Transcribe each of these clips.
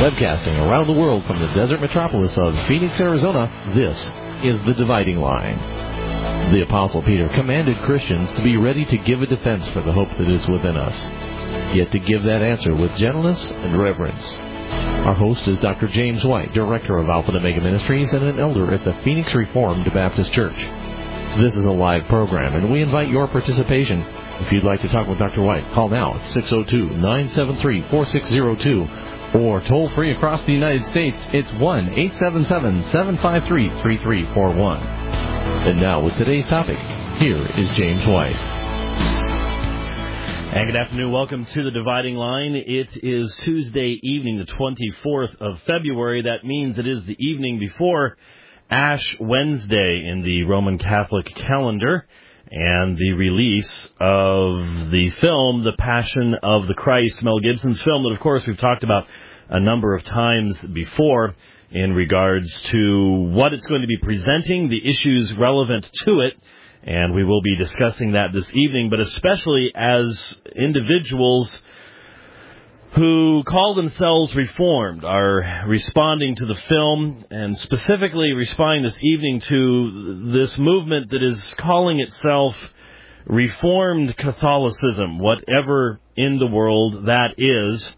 Webcasting around the world from the desert metropolis of Phoenix, Arizona, this is The Dividing Line. The Apostle Peter commanded Christians to be ready to give a defense for the hope that is within us, yet to give that answer with gentleness and reverence. Our host is Dr. James White, Director of Alpha and Omega Ministries and an elder at the Phoenix Reformed Baptist Church. This is a live program, and we invite your participation. If you'd like to talk with Dr. White, call now at 602-973-4602, or toll free across the United States, it's 1-877-753-3341. And now, with today's topic, here is James White. And good afternoon. Welcome to The Dividing Line. It is Tuesday evening, the 24th of February. That means it is the evening before Ash Wednesday in the Roman Catholic calendar, and the release of the film, The Passion of the Christ, Mel Gibson's film that, of course, we've talked about a number of times before in regards to what it's going to be presenting, the issues relevant to it, and we will be discussing that this evening, but especially as individuals who call themselves Reformed are responding to the film, and specifically responding this evening to this movement that is calling itself Reformed Catholicism, whatever in the world that is.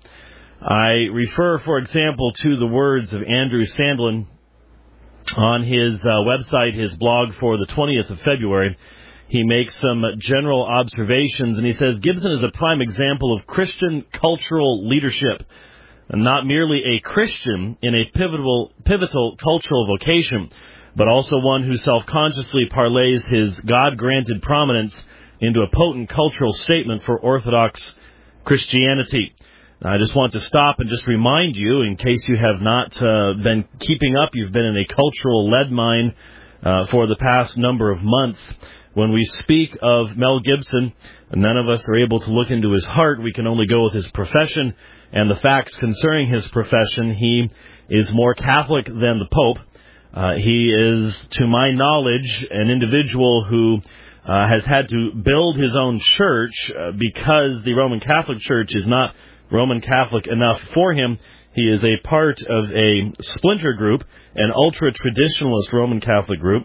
I refer, for example, to the words of Andrew Sandlin on his website, his blog for the 20th of February. He makes some general observations, and he says, Gibson is a prime example of Christian cultural leadership, and not merely a Christian in a pivotal cultural vocation, but also one who self-consciously parlays his God-granted prominence into a potent cultural statement for Orthodox Christianity. Now, I just want to stop and just remind you, in case you have not been keeping up, you've been in a cultural lead mine for the past number of months. When we speak of Mel Gibson, none of us are able to look into his heart. We can only go with his profession and the facts concerning his profession. He is more Catholic than the Pope. He is, to my knowledge, an individual who has had to build his own church because the Roman Catholic Church is not Roman Catholic enough for him. He is a part of a splinter group, an ultra-traditionalist Roman Catholic group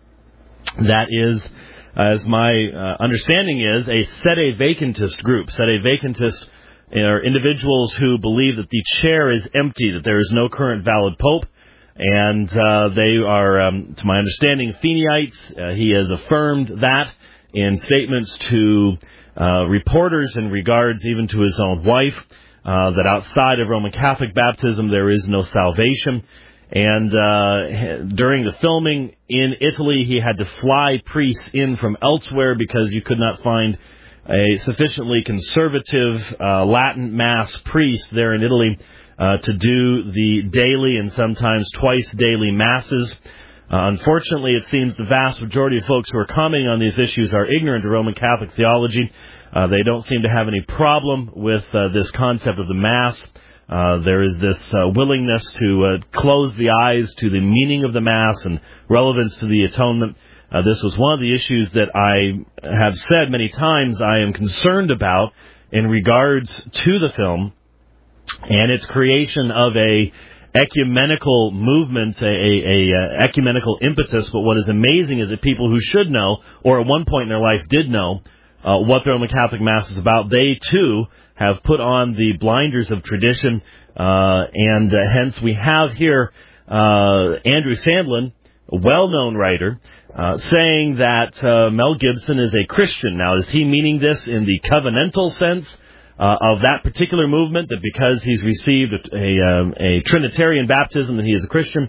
that is, as my understanding is, a sede vacantist group. Sede vacantist are individuals who believe that the chair is empty, that there is no current valid pope, and they are, to my understanding, Feniites. He has affirmed that in statements to reporters in regards even to his own wife, that outside of Roman Catholic baptism there is no salvation. And during the filming in Italy, he had to fly priests in from elsewhere because you could not find a sufficiently conservative Latin Mass priest there in Italy to do the daily and sometimes twice daily Masses. Unfortunately, it seems the vast majority of folks who are commenting on these issues are ignorant of Roman Catholic theology. They don't seem to have any problem with this concept of the Mass. There is this willingness to close the eyes to the meaning of the Mass and relevance to the atonement. This was one of the issues that I have said many times I am concerned about in regards to the film and its creation of a ecumenical movement, a ecumenical impetus. But what is amazing is that people who should know, or at one point in their life did know, what the Roman Catholic Mass is about, they too have put on the blinders of tradition, and hence we have here Andrew Sandlin, a well-known writer, saying that Mel Gibson is a Christian. Now, is he meaning this in the covenantal sense of that particular movement, that because he's received a Trinitarian baptism that he is a Christian?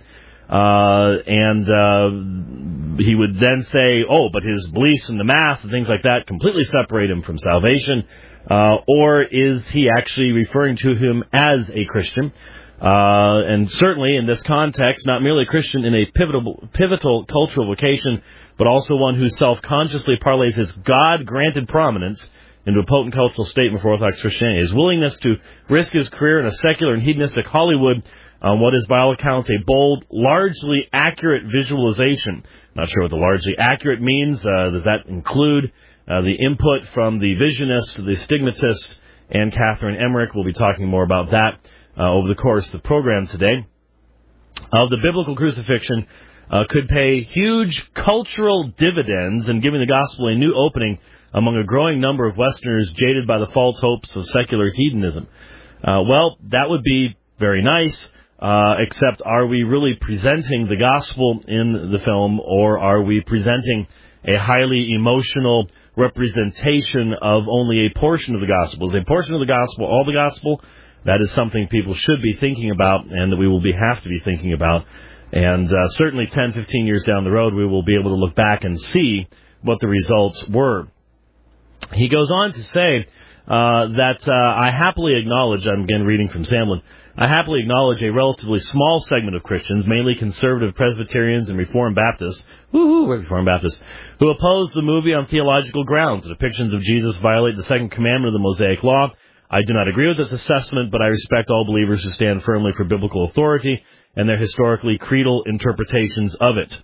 And he would then say, oh, but his beliefs in the Mass and things like that completely separate him from salvation. Or is he actually referring to him as a Christian? And certainly in this context, not merely a Christian in a pivotal cultural vocation, but also one who self-consciously parlays his God-granted prominence into a potent cultural statement for Orthodox Christianity. His willingness to risk his career in a secular and hedonistic Hollywood on what is, by all accounts, a bold, largely accurate visualization. Not sure what the largely accurate means. Does that include the input from the visionist, the stigmatist, and Catherine Emmerich? We'll be talking more about that over the course of the program today, of the biblical crucifixion could pay huge cultural dividends in giving the gospel a new opening among a growing number of Westerners jaded by the false hopes of secular hedonism. Well, that would be very nice, except are we really presenting the gospel in the film, or are we presenting a highly emotional representation of only a portion of the gospel? Is a portion of the gospel all the gospel? That is something people should be thinking about, and that we will have to be thinking about. And certainly 10, 15 years down the road, we will be able to look back and see what the results were. He goes on to say that I happily acknowledge, I'm again reading from Samlin, I happily acknowledge a relatively small segment of Christians, mainly conservative Presbyterians and Reformed Baptists, Reformed Baptists, who oppose the movie on theological grounds. The depictions of Jesus violate the second commandment of the Mosaic Law. I do not agree with this assessment, but I respect all believers who stand firmly for biblical authority and their historically creedal interpretations of it.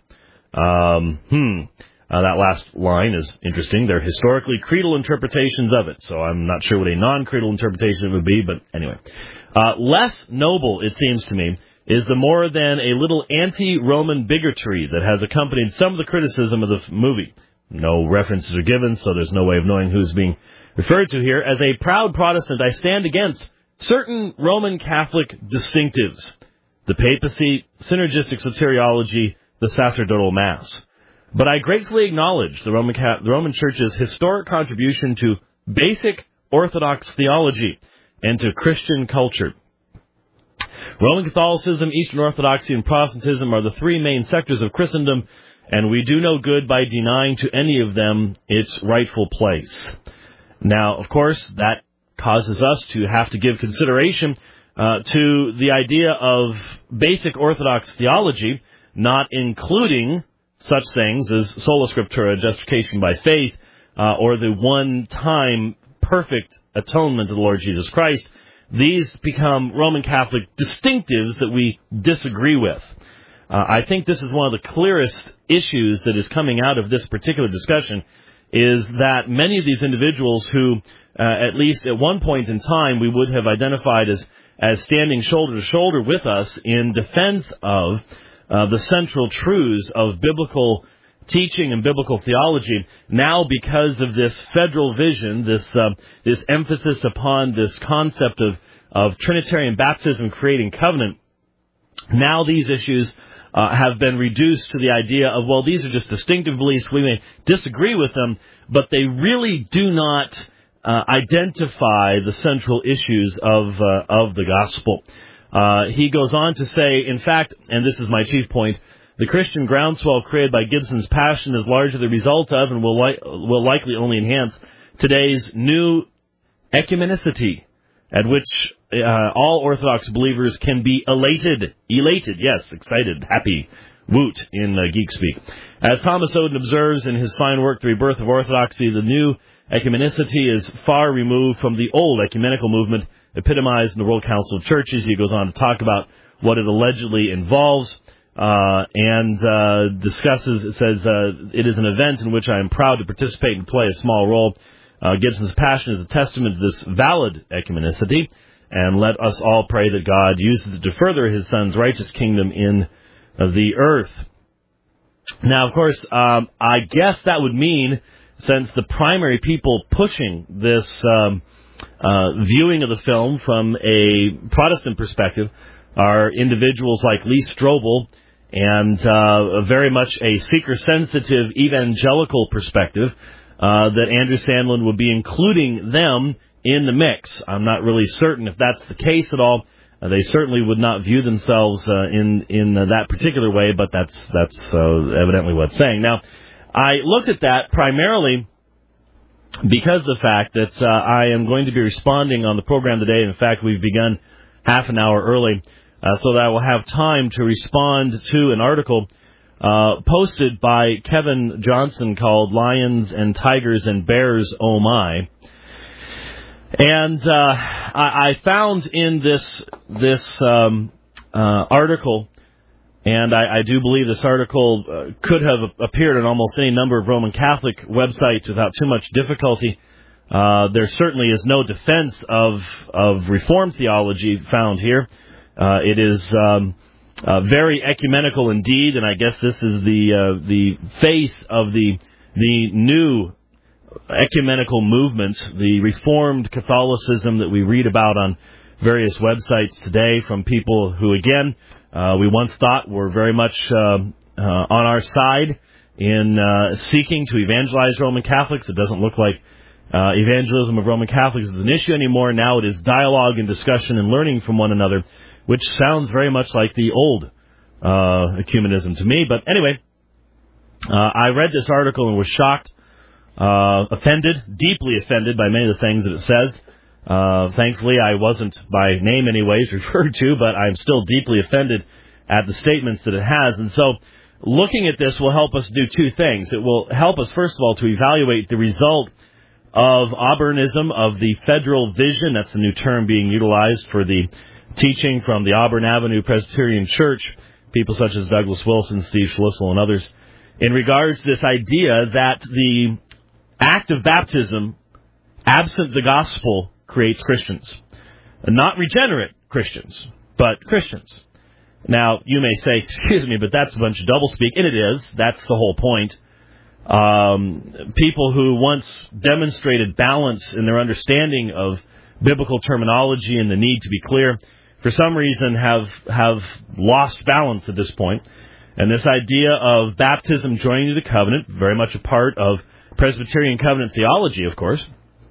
That last line is interesting. They're historically creedal interpretations of it. So I'm not sure what a non-creedal interpretation would be, but anyway. Less noble, it seems to me, is the more than a little anti-Roman bigotry that has accompanied some of the criticism of the movie. No references are given, so there's no way of knowing who's being referred to here. As a proud Protestant, I stand against certain Roman Catholic distinctives: the papacy, synergistic soteriology, the sacerdotal mass. But I gratefully acknowledge the Roman Church's historic contribution to basic Orthodox theology and to Christian culture. Roman Catholicism, Eastern Orthodoxy, and Protestantism are the three main sectors of Christendom, and we do no good by denying to any of them its rightful place. Now, of course, that causes us to have to give consideration to the idea of basic Orthodox theology, not including such things as sola scriptura, justification by faith, or the one-time perfect atonement of the Lord Jesus Christ. These become Roman Catholic distinctives that we disagree with. I think this is one of the clearest issues that is coming out of this particular discussion, is that many of these individuals who, at least at one point in time, we would have identified as standing shoulder to shoulder with us in defense of the central truths of biblical teaching and biblical theology, now because of this federal vision, this emphasis upon this concept of Trinitarian baptism creating covenant, now these issues have been reduced to the idea of, well, these are just distinctive beliefs, we may disagree with them, but they really do not identify the central issues of the gospel. He goes on to say, in fact, and this is my chief point, the Christian groundswell created by Gibson's passion is largely the result of, and will likely only enhance, today's new ecumenicity, at which all Orthodox believers can be elated, yes, excited, happy, woot in geek speak. As Thomas Oden observes in his fine work, The Rebirth of Orthodoxy, the new ecumenicity is far removed from the old ecumenical movement epitomized in the World Council of Churches. He goes on to talk about what it allegedly involves, and discusses, it says, it is an event in which I am proud to participate and play a small role. Gibson's passion is a testament to this valid ecumenicity, and let us all pray that God uses it to further his Son's righteous kingdom in the earth. Now, of course, I guess that would mean, since the primary people pushing this viewing of the film from a Protestant perspective are individuals like Lee Strobel, and very much a seeker-sensitive evangelical perspective, that Andrew Sandlin would be including them in the mix. I'm not really certain if that's the case at all. They certainly would not view themselves in that particular way, but that's evidently what it's saying. Now, I looked at that primarily because of the fact that I am going to be responding on the program today. In fact, we've begun half an hour early, so that I will have time to respond to an article posted by Kevin Johnson called Lions and Tigers and Bears, Oh My. And I found in this article, and I do believe this article could have appeared on almost any number of Roman Catholic websites without too much difficulty, There certainly is no defense of Reformed theology found here. It is very ecumenical indeed, and I guess this is the face of the new ecumenical movement, the Reformed Catholicism that we read about on various websites today from people who, again, we once thought were very much on our side in seeking to evangelize Roman Catholics. It doesn't look like evangelism of Roman Catholics is an issue anymore. Now it is dialogue and discussion and learning from one another, which sounds very much like the old ecumenism to me. But anyway, I read this article and was shocked, offended, deeply offended by many of the things that it says. Thankfully, I wasn't by name anyways referred to, but I'm still deeply offended at the statements that it has. And so looking at this will help us do two things. It will help us, first of all, to evaluate the result of Auburnism, of the federal vision. That's the new term being utilized for the teaching from the Auburn Avenue Presbyterian Church, people such as Douglas Wilson, Steve Schlissel, and others, in regards to this idea that the act of baptism, absent the gospel, creates Christians. Not regenerate Christians, but Christians. Now, you may say, excuse me, but that's a bunch of doublespeak, and it is. That's the whole point. People who once demonstrated balance in their understanding of biblical terminology and the need to be clear, for some reason have lost balance at this point. And this idea of baptism joining to the covenant, very much a part of Presbyterian covenant theology, of course,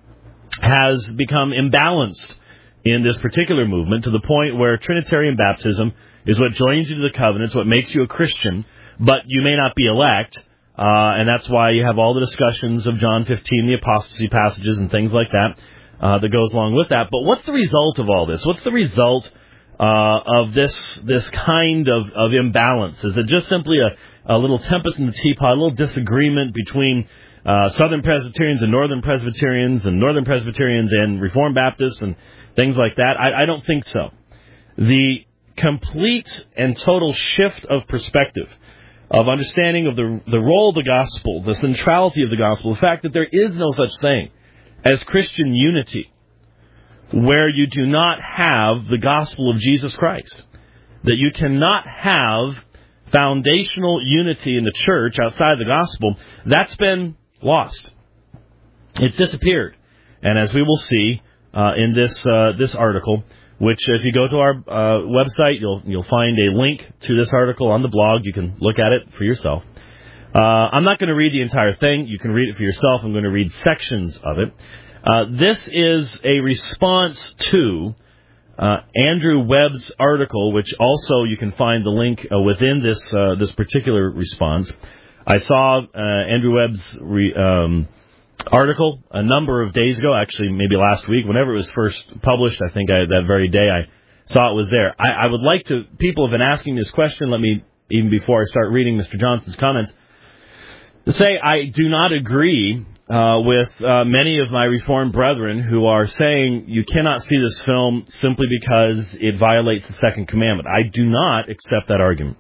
has become imbalanced in this particular movement to the point where Trinitarian baptism is what joins you to the covenant, it's what makes you a Christian, but you may not be elect, and that's why you have all the discussions of John 15, the apostasy passages and things like that, that goes along with that. But what's the result of all this? What's the result of this kind of imbalance? Is it just simply a little tempest in the teapot, a little disagreement between Southern Presbyterians and Northern Presbyterians and Reformed Baptists and things like that? I don't think so. The complete and total shift of perspective, of understanding of the role of the gospel, the centrality of the gospel, the fact that there is no such thing as Christian unity where you do not have the gospel of Jesus Christ, that you cannot have foundational unity in the church outside the gospel, that's been lost. It's disappeared. And as we will see in this article, which if you go to our website, you'll find a link to this article on the blog. You can look at it for yourself. I'm not going to read the entire thing. You can read it for yourself. I'm going to read sections of it. This is a response to Andrew Webb's article, which also you can find the link within this particular response. I saw Andrew Webb's article a number of days ago, actually maybe last week, whenever it was first published. I think that very day I saw it was there. I would like to, people have been asking this question, let me, even before I start reading Mr. Johnson's comments, to say I do not agree with many of my Reformed brethren who are saying you cannot see this film simply because it violates the second commandment. I do not accept that argument.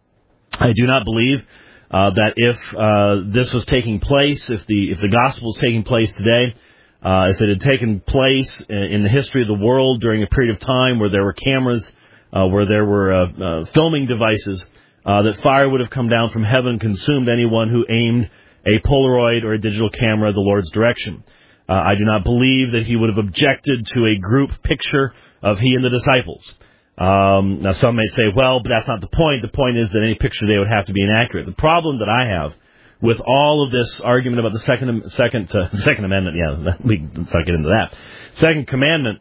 I do not believe that if this was taking place, if the gospel was taking place today, if it had taken place in the history of the world during a period of time where there were cameras, where there were filming devices, that fire would have come down from heaven and consumed anyone who aimed a Polaroid or a digital camera the Lord's direction. I do not believe that he would have objected to a group picture of he and the disciples. Now, some may say, well, but that's not the point. The point is that any picture they would have to be inaccurate. The problem that I have with all of this argument about the Second Amendment, let's not get into that. Second Commandment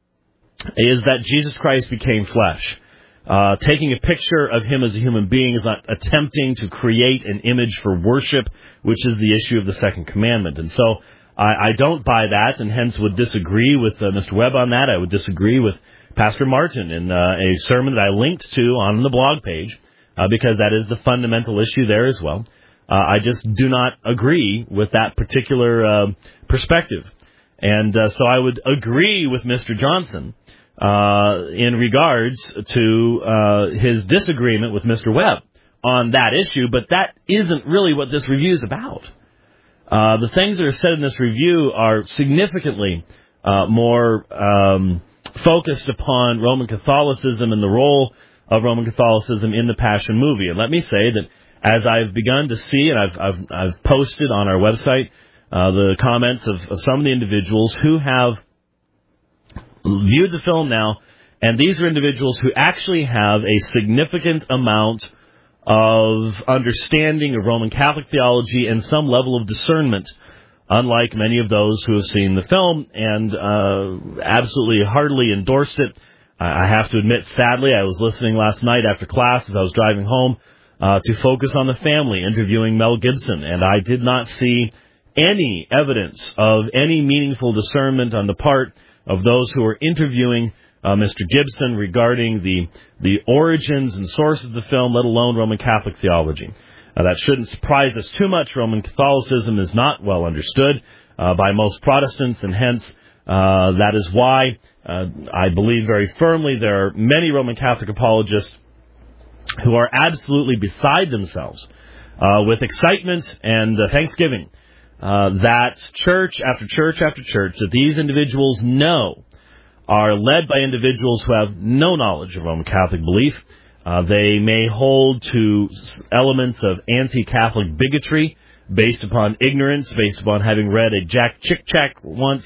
is that Jesus Christ became flesh. Taking a picture of him as a human being is not attempting to create an image for worship, which is the issue of the Second Commandment. And so I don't buy that, and hence would disagree with Mr. Webb on that. I would disagree with Pastor Martin in a sermon that I linked to on the blog page, because that is the fundamental issue there as well. I just do not agree with that particular perspective. And so I would agree with Mr. Johnson in regards to his disagreement with Mr. Webb on that issue, but that isn't really what this review is about. The things that are said in this review are significantly more focused upon Roman Catholicism and the role of Roman Catholicism in the Passion movie. And let me say that as I've begun to see, and I've posted on our website the comments of some of the individuals who have viewed the film now, and these are individuals who actually have a significant amount of understanding of Roman Catholic theology and some level of discernment, unlike many of those who have seen the film and absolutely heartily endorsed it. I have to admit, sadly, I was listening last night after class as I was driving home to Focus on the Family, interviewing Mel Gibson, and I did not see any evidence of any meaningful discernment on the part of those who were interviewing Mr. Gibson regarding the origins and sources of the film, let alone Roman Catholic theology. That shouldn't surprise us too much. Roman Catholicism is not well understood by most Protestants, and hence that is why I believe very firmly there are many Roman Catholic apologists who are absolutely beside themselves with excitement and thanksgiving that church after church after church that these individuals know are led by individuals who have no knowledge of Roman Catholic belief. They may hold to elements of anti-Catholic bigotry based upon ignorance, based upon having read a Jack Chick once.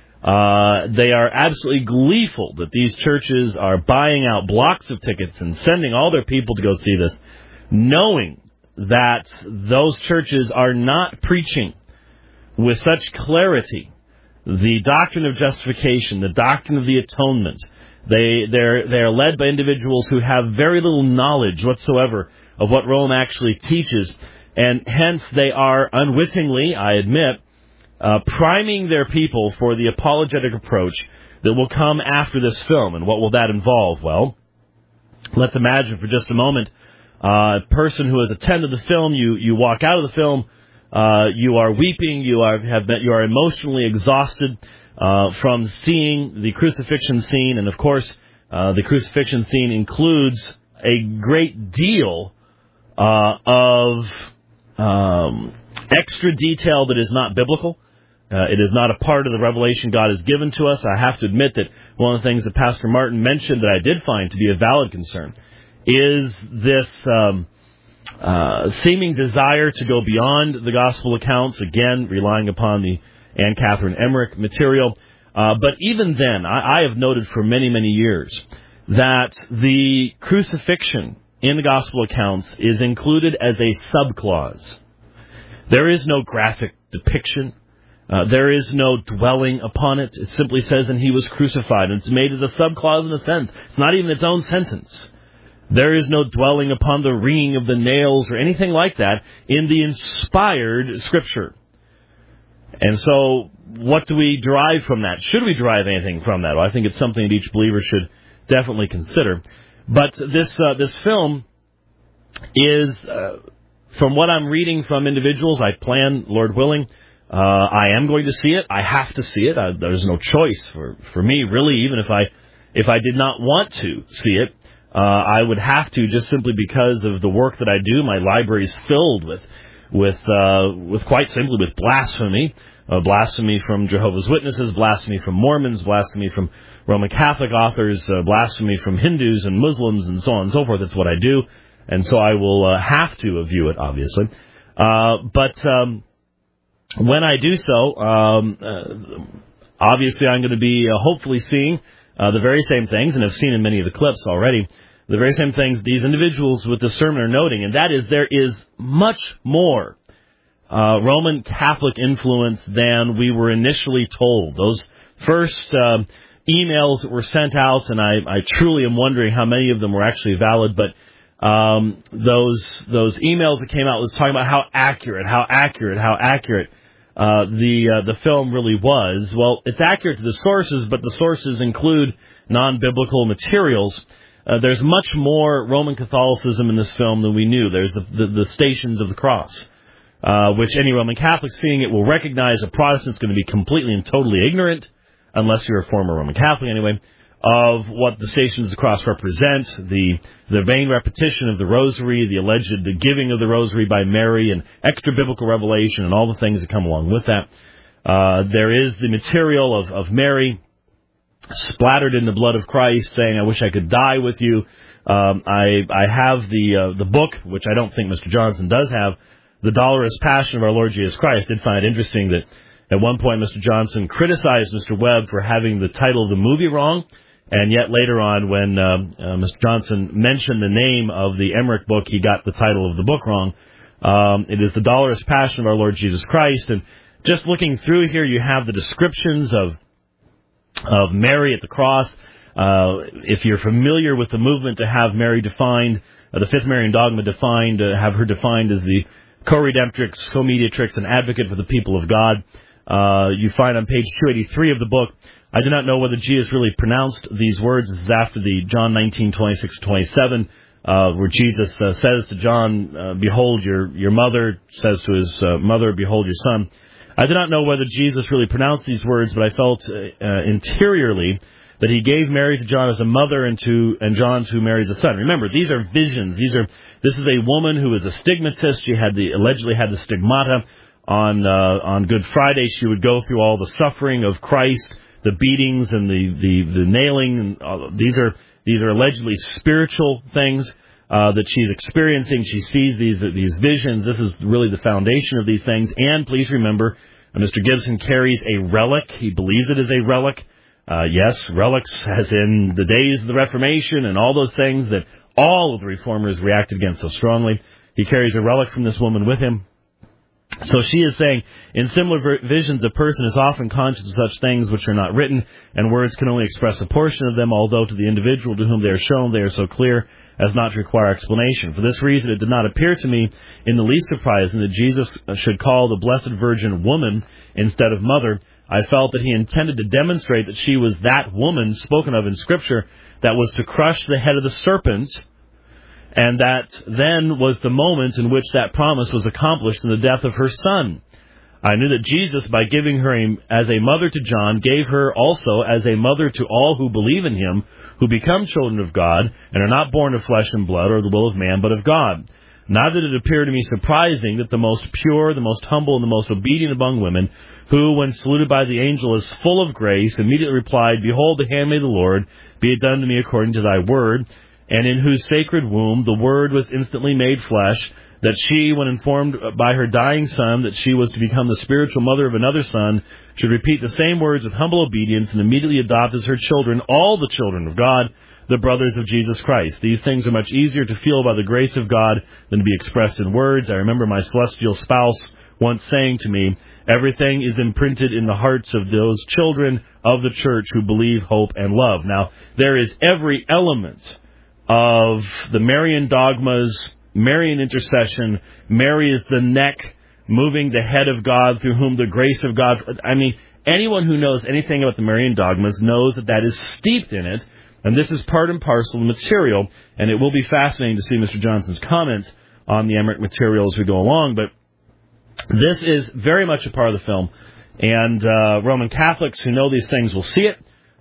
They are absolutely gleeful that these churches are buying out blocks of tickets and sending all their people to go see this, knowing that those churches are not preaching with such clarity the doctrine of justification, the doctrine of the atonement. They are led by individuals who have very little knowledge whatsoever of what Rome actually teaches, and hence they are unwittingly, I admit, priming their people for the apologetic approach that will come after this film. And what will that involve? Well, let's imagine for just a moment a person who has attended the film. You walk out of the film. You are weeping. You are emotionally exhausted from seeing the crucifixion scene, and of course, the crucifixion scene includes a great deal of extra detail that is not biblical. It is not a part of the revelation God has given to us. I have to admit that one of the things that Pastor Martin mentioned that I did find to be a valid concern is this seeming desire to go beyond the gospel accounts, again, relying upon the Anne Catherine Emmerich material. But even then, I have noted for many, many years that the crucifixion in the gospel accounts is included as a subclause. There is no graphic depiction. There is no dwelling upon it. It simply says, and he was crucified. And it's made as a subclause in a sense. It's not even its own sentence. There is no dwelling upon the ringing of the nails or anything like that in the inspired Scripture. And so, what do we derive from that? Should we derive anything from that? Well, I think it's something that each believer should definitely consider. But this film is, from what I'm reading from individuals, I plan, Lord willing, I am going to see it. I have to see it. There's no choice for me, really. Even if I did not want to see it, I would have to, just simply because of the work that I do. My library is filled with quite simply with blasphemy. Blasphemy from Jehovah's Witnesses, blasphemy from Mormons, blasphemy from Roman Catholic authors, blasphemy from Hindus and Muslims, and so on and so forth. That's what I do, and so I will have to view it, obviously. But when I do so, obviously I'm going to be hopefully seeing the very same things, and have seen in many of the clips already, the very same things these individuals with this sermon are noting, and that is there is much more Roman Catholic influence than we were initially told. Those first emails that were sent out, and I truly am wondering how many of them were actually valid, but those emails that came out was talking about how accurate the film really was. Well, it's accurate to the sources, but the sources include non-biblical materials. There's much more Roman Catholicism in this film than we knew. There's the Stations of the Cross, which any Roman Catholic seeing it will recognize. A Protestant's going to be completely and totally ignorant, unless you're a former Roman Catholic anyway, of what the Stations of the Cross represent, the vain repetition of the Rosary, the alleged giving of the Rosary by Mary, and extra-biblical revelation, and all the things that come along with that. There is the material of Mary splattered in the blood of Christ, saying, "I wish I could die with you." I have the book, which I don't think Mr. Johnson does have, The Dolorous Passion of Our Lord Jesus Christ. I did find it interesting that at one point Mr. Johnson criticized Mr. Webb for having the title of the movie wrong, and yet later on when Mr. Johnson mentioned the name of the Emmerich book, he got the title of the book wrong. It is The Dolorous Passion of Our Lord Jesus Christ, and just looking through here, you have the descriptions of Mary at the cross. If you're familiar with the movement to have Mary defined, the Fifth Marian Dogma defined, have her defined as the co-redemptrix, co-mediatrix, and advocate for the people of God, you find on page 283 of the book, I do not know whether Jesus really pronounced these words. This is after the John 19:26-27, where Jesus says to John, "Behold your mother," says to his mother, "Behold your son." I do not know whether Jesus really pronounced these words, but I felt interiorly that he gave Mary to John as a mother and John to Mary as a son. Remember, these are visions. This is a woman who is a stigmatist. She allegedly had the stigmata. On Good Friday, she would go through all the suffering of Christ, the beatings and the nailing. And these are allegedly spiritual things that she's experiencing. She sees these visions. This is really the foundation of these things. And please remember, Mr. Gibson carries a relic. He believes it is a relic. Yes, relics as in the days of the Reformation and all those things that all of the Reformers reacted against so strongly. He carries a relic from this woman with him. So she is saying, in similar visions, a person is often conscious of such things which are not written, and words can only express a portion of them, although to the individual to whom they are shown, they are so clear as not to require explanation. For this reason, it did not appear to me in the least surprising that Jesus should call the Blessed Virgin woman instead of mother. I felt that he intended to demonstrate that she was that woman spoken of in Scripture that was to crush the head of the serpent, and that then was the moment in which that promise was accomplished in the death of her son. I knew that Jesus, by giving her as a mother to John, gave her also as a mother to all who believe in him, who become children of God, and are not born of flesh and blood or the will of man, but of God. Neither did it appear to me surprising that the most pure, the most humble, and the most obedient among women, who, when saluted by the angel as full of grace, immediately replied, "Behold, the handmaid of the Lord, be it done to me according to thy word," and in whose sacred womb the Word was instantly made flesh, that she, when informed by her dying son that she was to become the spiritual mother of another son, should repeat the same words with humble obedience and immediately adopt as her children all the children of God, the brothers of Jesus Christ. These things are much easier to feel by the grace of God than to be expressed in words. I remember my celestial spouse once saying to me, "Everything is imprinted in the hearts of those children of the church who believe, hope, and love." Now, there is every element of the Marian dogmas, Marian intercession. Mary is the neck moving the head of God through whom the grace of God... I mean, anyone who knows anything about the Marian dogmas knows that is steeped in it, and this is part and parcel of the material, and it will be fascinating to see Mr. Johnson's comments on the Emmerich material as we go along, but this is very much a part of the film, and Roman Catholics who know these things will see it.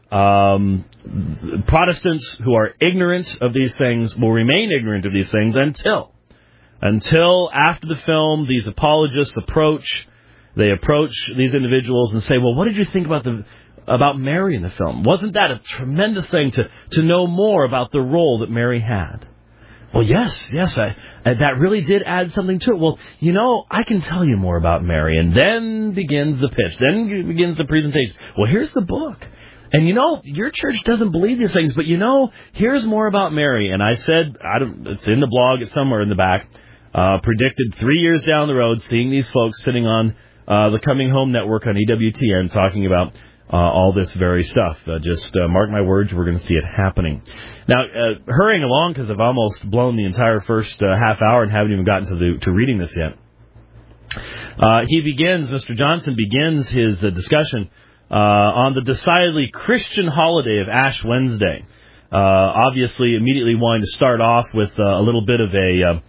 Protestants who are ignorant of these things will remain ignorant of these things until after the film, these apologists approach these individuals and say, "Well, what did you think about Mary in the film? Wasn't that a tremendous thing to know more about the role that Mary had?" Well, yes, that really did add something to it. Well, I can tell you more about Mary, and then begins the pitch, then begins the presentation. Well, here's the book. And your church doesn't believe these things, but here's more about Mary. And I said, it's in the blog, it's somewhere in the back, predicted 3 years down the road, seeing these folks sitting on the Coming Home Network on EWTN talking about all this very stuff. Just mark my words, we're going to see it happening. Now, hurrying along, because I've almost blown the entire first half hour and haven't even gotten to reading this yet. Mr. Johnson begins his discussion on the decidedly Christian holiday of Ash Wednesday. Obviously, immediately wanting to start off with a little bit of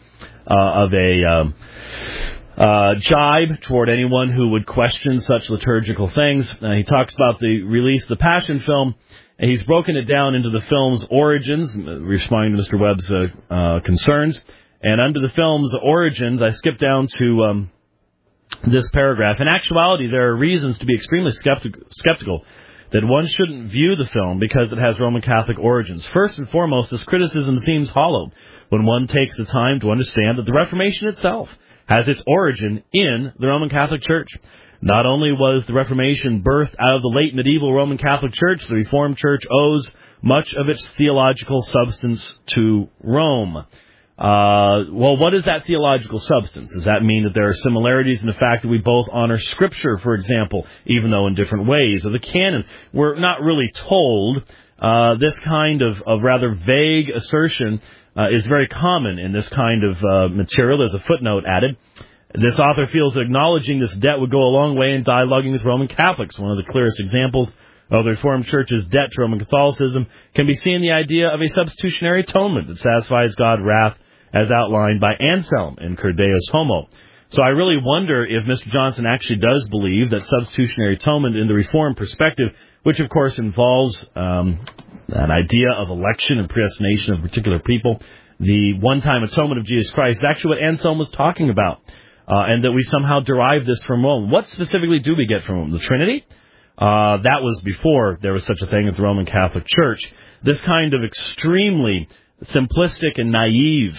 a jibe toward anyone who would question such liturgical things. He talks about the release of the Passion film He's broken it down into the film's origins, responding to Mr. Webb's concerns. And under the film's origins, I skipped down to this paragraph. In actuality, there are reasons to be extremely skeptical that one shouldn't view the film because it has Roman Catholic origins. First and foremost, this criticism seems hollow when one takes the time to understand that the Reformation itself has its origin in the Roman Catholic Church. Not only was the Reformation birthed out of the late medieval Roman Catholic Church, the Reformed Church owes much of its theological substance to Rome. Well, what is that theological substance? Does that mean that there are similarities in the fact that we both honor Scripture, for example, even though in different ways? Or the canon? We're not really told. This kind of rather vague assertion is very common in this kind of material. There's a footnote added. This author feels that acknowledging this debt would go a long way in dialoguing with Roman Catholics. One of the clearest examples of the Reformed Church's debt to Roman Catholicism can be seen in the idea of a substitutionary atonement that satisfies God's wrath as outlined by Anselm in Cur Deus Homo. So I really wonder if Mr. Johnson actually does believe that substitutionary atonement in the Reformed perspective, which of course involves an idea of election and predestination of particular people, the one-time atonement of Jesus Christ, is actually what Anselm was talking about, and that we somehow derive this from Rome. What specifically do we get from Rome? The Trinity? That was before there was such a thing as the Roman Catholic Church. This kind of extremely simplistic and naive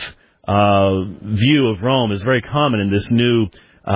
view of Rome is very common in this new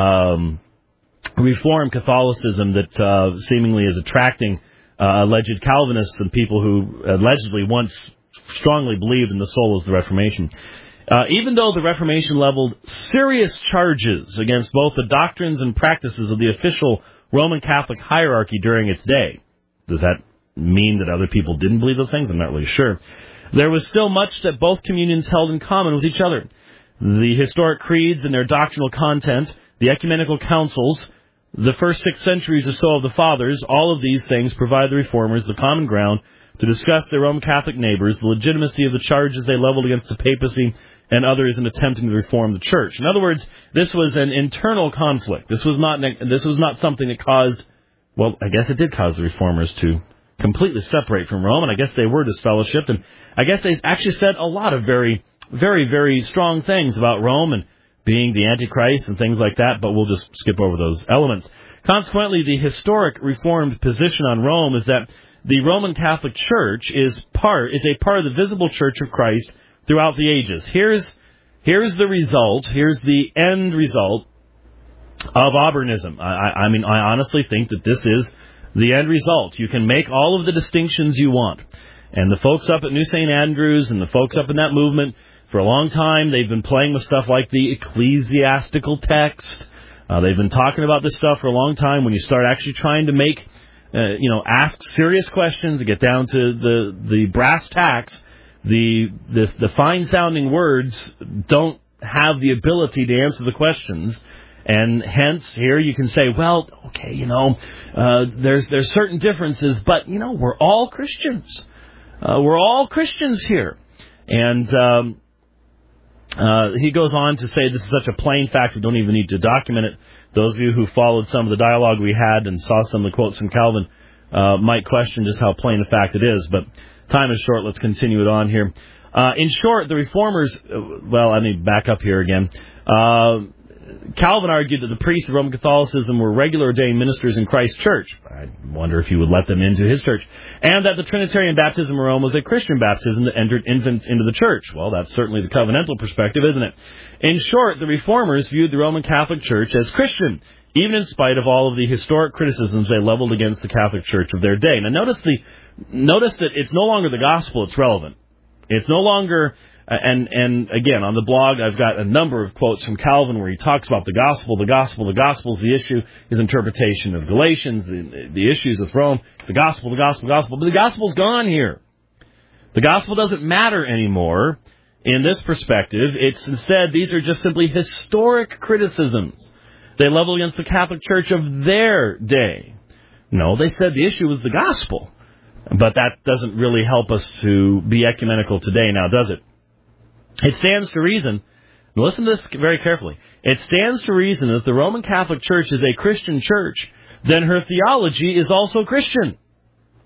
Reformed Catholicism that seemingly is attracting alleged Calvinists and people who allegedly once strongly believed in the soul of the Reformation. Even though the Reformation leveled serious charges against both the doctrines and practices of the official Roman Catholic hierarchy during its day, does that mean that other people didn't believe those things? I'm not really sure. There was still much that both communions held in common with each other. The historic creeds and their doctrinal content, the ecumenical councils, the first 6 centuries or so of the Fathers, all of these things provide the Reformers the common ground to discuss their Roman Catholic neighbors, the legitimacy of the charges they leveled against the papacy and others in attempting to reform the Church. In other words, this was an internal conflict. This was not something that caused, well, I guess it did cause the Reformers to completely separate from Rome, and I guess they were disfellowshipped, and I guess they actually said a lot of very, very, very strong things about Rome and being the Antichrist and things like that, but we'll just skip over those elements. Consequently, the historic Reformed position on Rome is that the Roman Catholic Church is a part of the visible Church of Christ throughout the ages. Here's the result. Here's the end result of Auburnism. I mean, I honestly think that this is the end result. You can make all of the distinctions you want. And the folks up at New St. Andrews and the folks up in that movement, for a long time, they've been playing with stuff like the ecclesiastical text. They've been talking about this stuff for a long time. When you start actually trying to make, ask serious questions to get down to the brass tacks, the fine-sounding words don't have the ability to answer the questions. And hence, here you can say, well, okay, there's certain differences, but, we're all Christians. We're all Christians here. And he goes on to say this is such a plain fact we don't even need to document it. Those of you who followed some of the dialogue we had and saw some of the quotes from Calvin might question just how plain a fact it is, but time is short. Let's continue it on here. In short, the Reformers, let me back up here again. Calvin argued that the priests of Roman Catholicism were regular ordained ministers in Christ's church. I wonder if he would let them into his church. And that the Trinitarian baptism in Rome was a Christian baptism that entered infants into the church. Well, that's certainly the covenantal perspective, isn't it? In short, the Reformers viewed the Roman Catholic Church as Christian, even in spite of all of the historic criticisms they leveled against the Catholic Church of their day. Now, notice that it's no longer the gospel that's relevant. It's no longer... And again, on the blog, I've got a number of quotes from Calvin where he talks about the gospel. The gospel is the issue, his interpretation of Galatians, the issues of Rome, the gospel. But the gospel's gone here. The gospel doesn't matter anymore in this perspective. It's instead, these are just simply historic criticisms they level against the Catholic Church of their day. No, they said the issue was the gospel. But that doesn't really help us to be ecumenical today now, does it? It stands to reason, listen to this very carefully, it stands to reason that if the Roman Catholic Church is a Christian church, then her theology is also Christian.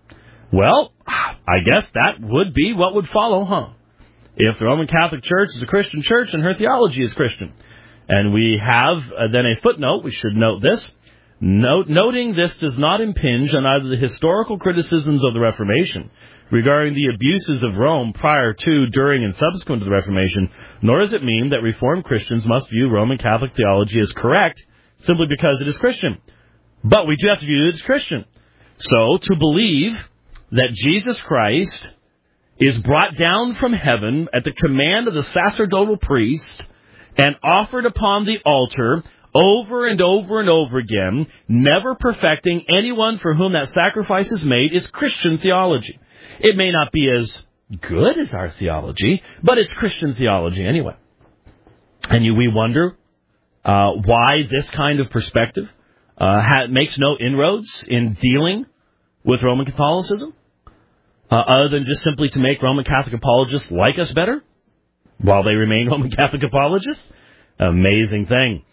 Well, I guess that would be what would follow, huh? If the Roman Catholic Church is a Christian church and her theology is Christian. And we have then a footnote, we should note this, noting this does not impinge on either the historical criticisms of the Reformation regarding the abuses of Rome prior to, during, and subsequent to the Reformation, nor does it mean that Reformed Christians must view Roman Catholic theology as correct simply because it is Christian. But we do have to view it as Christian. So, to believe that Jesus Christ is brought down from heaven at the command of the sacerdotal priest and offered upon the altar over and over and over again, never perfecting anyone for whom that sacrifice is made, is Christian theology. It may not be as good as our theology, but it's Christian theology anyway. And we wonder why this kind of perspective makes no inroads in dealing with Roman Catholicism, other than just simply to make Roman Catholic apologists like us better while they remain Roman Catholic apologists. Amazing thing.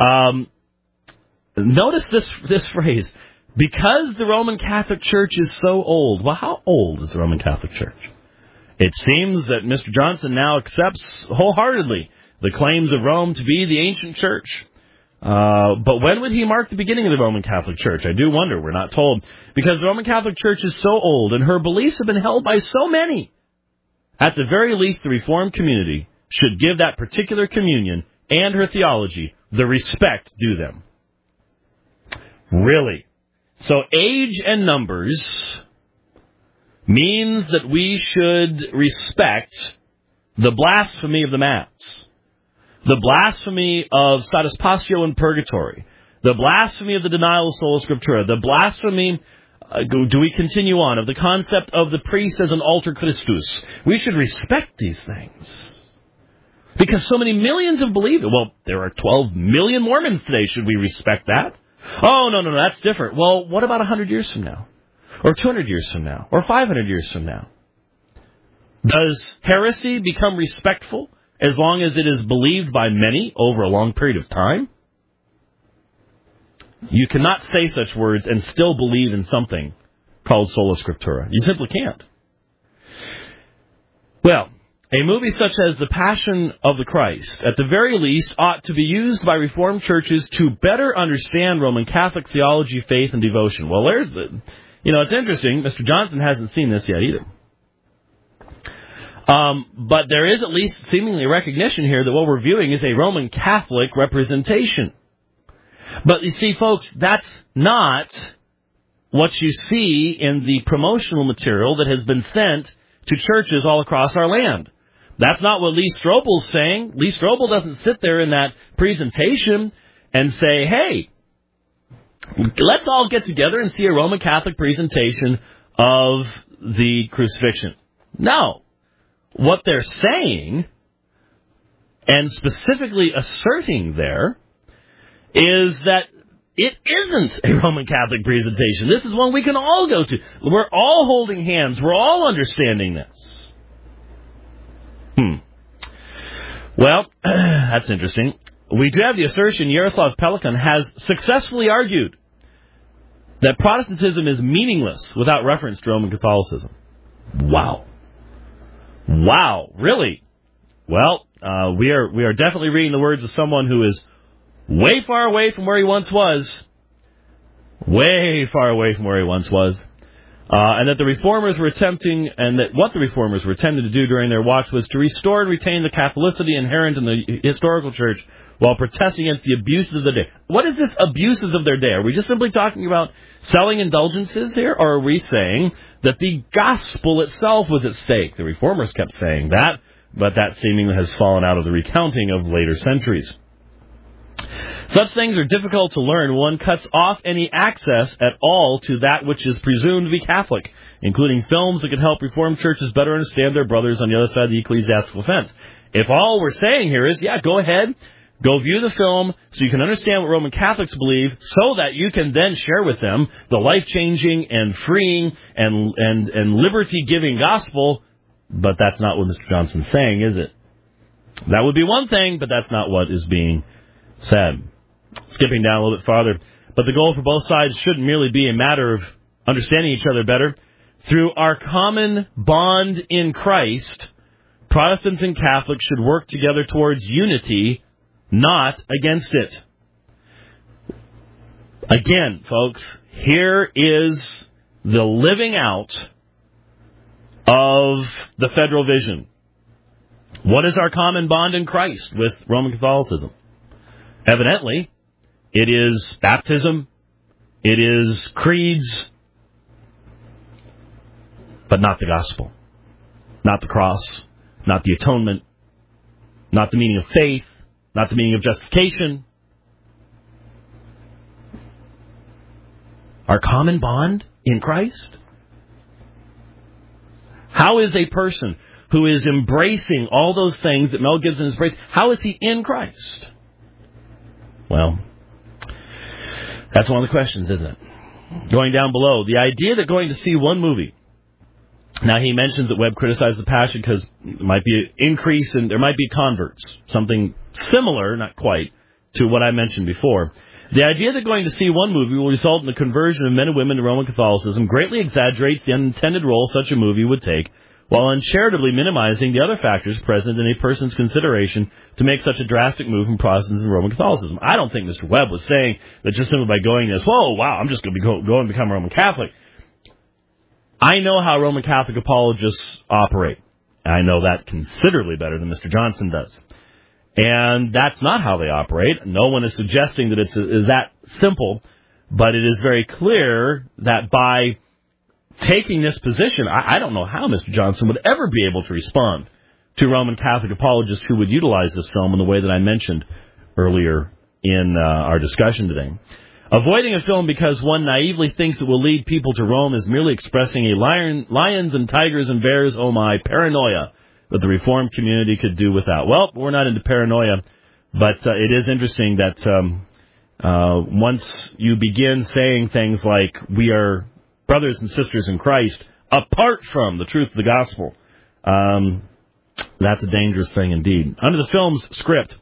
Notice this phrase, because the Roman Catholic Church is so old. Well, how old is the Roman Catholic Church? It seems that Mr. Johnson now accepts wholeheartedly the claims of Rome to be the ancient church. But when would he mark the beginning of the Roman Catholic Church? I do wonder. We're not told. Because the Roman Catholic Church is so old and her beliefs have been held by so many. At the very least, the Reformed community should give that particular communion and her theology the respect due them. Really. So age and numbers means that we should respect the blasphemy of the Mass, the blasphemy of status patio in purgatory, the blasphemy of the denial of sola scriptura, the blasphemy, do we continue on, of the concept of the priest as an alter Christus. We should respect these things. Because so many millions have believed it. Well, there are 12 million Mormons today. Should we respect that? Oh, no, that's different. Well, what about 100 years from now? Or 200 years from now? Or 500 years from now? Does heresy become respectful as long as it is believed by many over a long period of time? You cannot say such words and still believe in something called sola scriptura. You simply can't. Well, a movie such as The Passion of the Christ, at the very least, ought to be used by Reformed churches to better understand Roman Catholic theology, faith, and devotion. Well, there's it's interesting. Mr. Johnson hasn't seen this yet either. But there is at least seemingly recognition here that what we're viewing is a Roman Catholic representation. But you see, folks, that's not what you see in the promotional material that has been sent to churches all across our land. That's not what Lee Strobel's saying. Lee Strobel doesn't sit there in that presentation and say, hey, let's all get together and see a Roman Catholic presentation of the crucifixion. No. What they're saying, and specifically asserting there, is that it isn't a Roman Catholic presentation. This is one we can all go to. We're all holding hands. We're all understanding this. Well, that's interesting. We do have the assertion Yaroslav Pelikan has successfully argued that Protestantism is meaningless without reference to Roman Catholicism. Wow, really? Well, we are definitely reading the words of someone who is way far away from where he once was. Way far away from where he once was. And that the Reformers were attempting, and that what the Reformers were attempting to do during their watch was to restore and retain the Catholicity inherent in the historical church while protesting against the abuses of the day. What is this abuses of their day? Are we just simply talking about selling indulgences here, or are we saying that the gospel itself was at stake? The Reformers kept saying that, but that seemingly has fallen out of the recounting of later centuries. Such things are difficult to learn. One cuts off any access at all to that which is presumed to be Catholic, including films that could help Reformed churches better understand their brothers on the other side of the ecclesiastical fence. If all we're saying here is, go ahead, go view the film so you can understand what Roman Catholics believe so that you can then share with them the life-changing and freeing and liberty-giving gospel, but that's not what Mr. Johnson's saying, is it? That would be one thing, but that's not what is being said. Skipping down a little bit farther. But the goal for both sides shouldn't merely be a matter of understanding each other better. Through our common bond in Christ, Protestants and Catholics should work together towards unity, not against it. Again, folks, here is the living out of the federal vision. What is our common bond in Christ with Roman Catholicism? Evidently, it is baptism, it is creeds, but not the gospel, not the cross, not the atonement, not the meaning of faith, not the meaning of justification. Our common bond in Christ? How is a person who is embracing all those things that Mel Gibson has embraced, how is he in Christ? Well, that's one of the questions, isn't it? Going down below, the idea that going to see one movie. Now, he mentions that Webb criticized the Passion because there might be an increase and there might be converts. Something similar, not quite, to what I mentioned before. The idea that going to see one movie will result in the conversion of men and women to Roman Catholicism greatly exaggerates the unintended role such a movie would take, while uncharitably minimizing the other factors present in a person's consideration to make such a drastic move from Protestants and Roman Catholicism. I don't think Mr. Webb was saying that just simply by going this, whoa, wow, I'm just going to go and become a Roman Catholic. I know how Roman Catholic apologists operate. I know that considerably better than Mr. Johnson does. And that's not how they operate. No one is suggesting that it's that simple, but it is very clear that by taking this position, I don't know how Mr. Johnson would ever be able to respond to Roman Catholic apologists who would utilize this film in the way that I mentioned earlier in our discussion today. Avoiding a film because one naively thinks it will lead people to Rome is merely expressing a lions and tigers and bears, oh my, paranoia that the Reformed community could do without. Well, we're not into paranoia, but it is interesting that once you begin saying things like, we are brothers and sisters in Christ, apart from the truth of the gospel, that's a dangerous thing indeed. Under the film's script,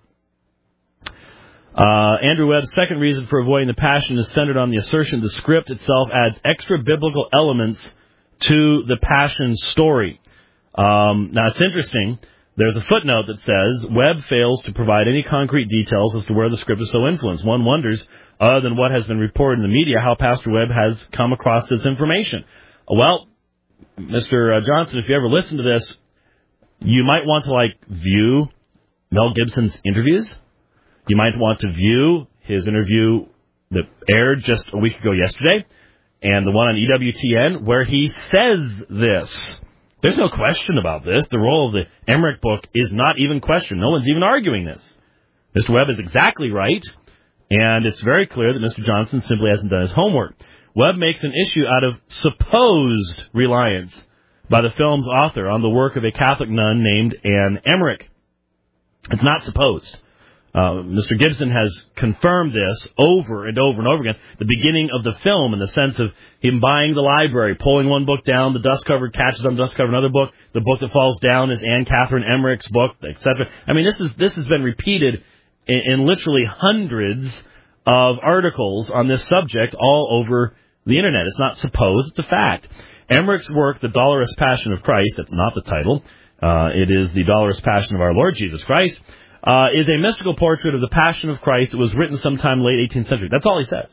Andrew Webb's second reason for avoiding the Passion is centered on the assertion the script itself adds extra biblical elements to the Passion story. Now, it's interesting. There's a footnote that says, Webb fails to provide any concrete details as to where the script is so influenced. One wonders, other than what has been reported in the media, how Pastor Webb has come across this information. Well, Mr. Johnson, if you ever listen to this, you might want to, view Mel Gibson's interviews. You might want to view his interview that aired just a week ago yesterday, and the one on EWTN, where he says this. There's no question about this. The role of the Emmerich book is not even questioned. No one's even arguing this. Mr. Webb is exactly right, and it's very clear that Mr. Johnson simply hasn't done his homework. Webb makes an issue out of supposed reliance by the film's author on the work of a Catholic nun named Anne Emmerich. It's not supposed. Mr. Gibson has confirmed this over and over and over again. The beginning of the film, in the sense of him buying the library, pulling one book down, the dust cover catches on the dust cover another book. The book that falls down is Anne Catherine Emmerich's book, etc. I mean, this has been repeated in literally hundreds of articles on this subject all over the Internet. It's not supposed, it's a fact. Emmerich's work, The Dolorous Passion of Christ, that's not the title. It is The Dolorous Passion of Our Lord Jesus Christ. Is a mystical portrait of the Passion of Christ. It was written sometime late 18th century. That's all he says.